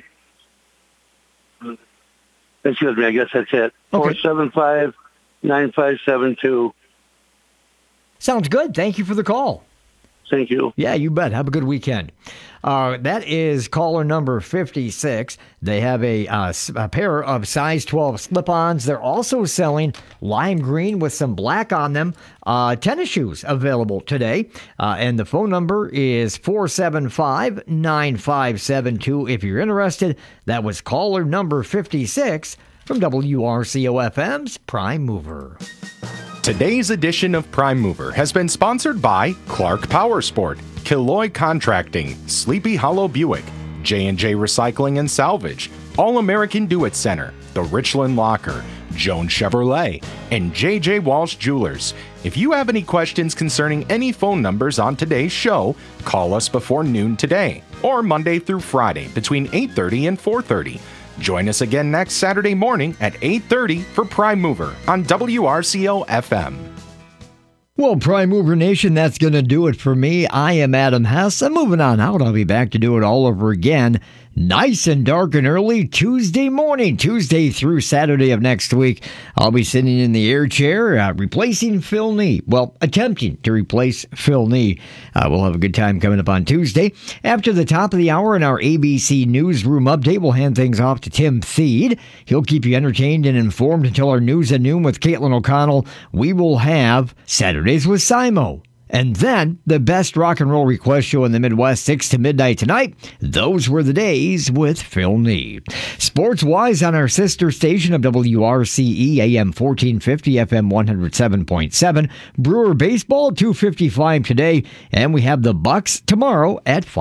Excuse me, I guess that's it. four seven five, nine five seven two. Sounds good. Thank you for the call. Thank you. Yeah, you bet. Have a good weekend. Uh, that is caller number fifty-six. They have a, uh, s- a pair of size twelve slip-ons. They're also selling lime green with some black on them uh, tennis shoes available today. Uh, and the phone number is four seven five, nine five seven two if you're interested. That was caller number fifty-six from W R C O F M's Prime Mover. Today's edition of Prime Mover has been sponsored by Clark Power Sport, Killoy Contracting, Sleepy Hollow Buick, J and J Recycling and Salvage, All American Do-It Center, The Richland Locker, Jones Chevrolet, and J J Walsh Jewelers. If you have any questions concerning any phone numbers on today's show, call us before noon today or Monday through Friday between eight thirty and four thirty. Join us again next Saturday morning at eight thirty for Prime Mover on W R C O F M. Well, Prime Mover Nation, that's going to do it for me. I am Adam Hess. I'm moving on out. I'll be back to do it all over again. Nice and dark and early Tuesday morning, Tuesday through Saturday of next week. I'll be sitting in the air chair, uh, replacing Phil Nee. Well, attempting to replace Phil Nee. Uh, we'll have a good time coming up on Tuesday. After the top of the hour in our A B C Newsroom update, we'll hand things off to Tim Theed. He'll keep you entertained and informed until our News at Noon with Caitlin O'Connell. We will have Saturdays with Simo. And then, the best rock and roll request show in the Midwest, six to midnight tonight. Those were the days with Phil Nee. Sports-wise, on our sister station of W R C E, A M fourteen fifty, F M one oh seven point seven. Brewer Baseball, two fifty-five today. And we have the Bucks tomorrow at five.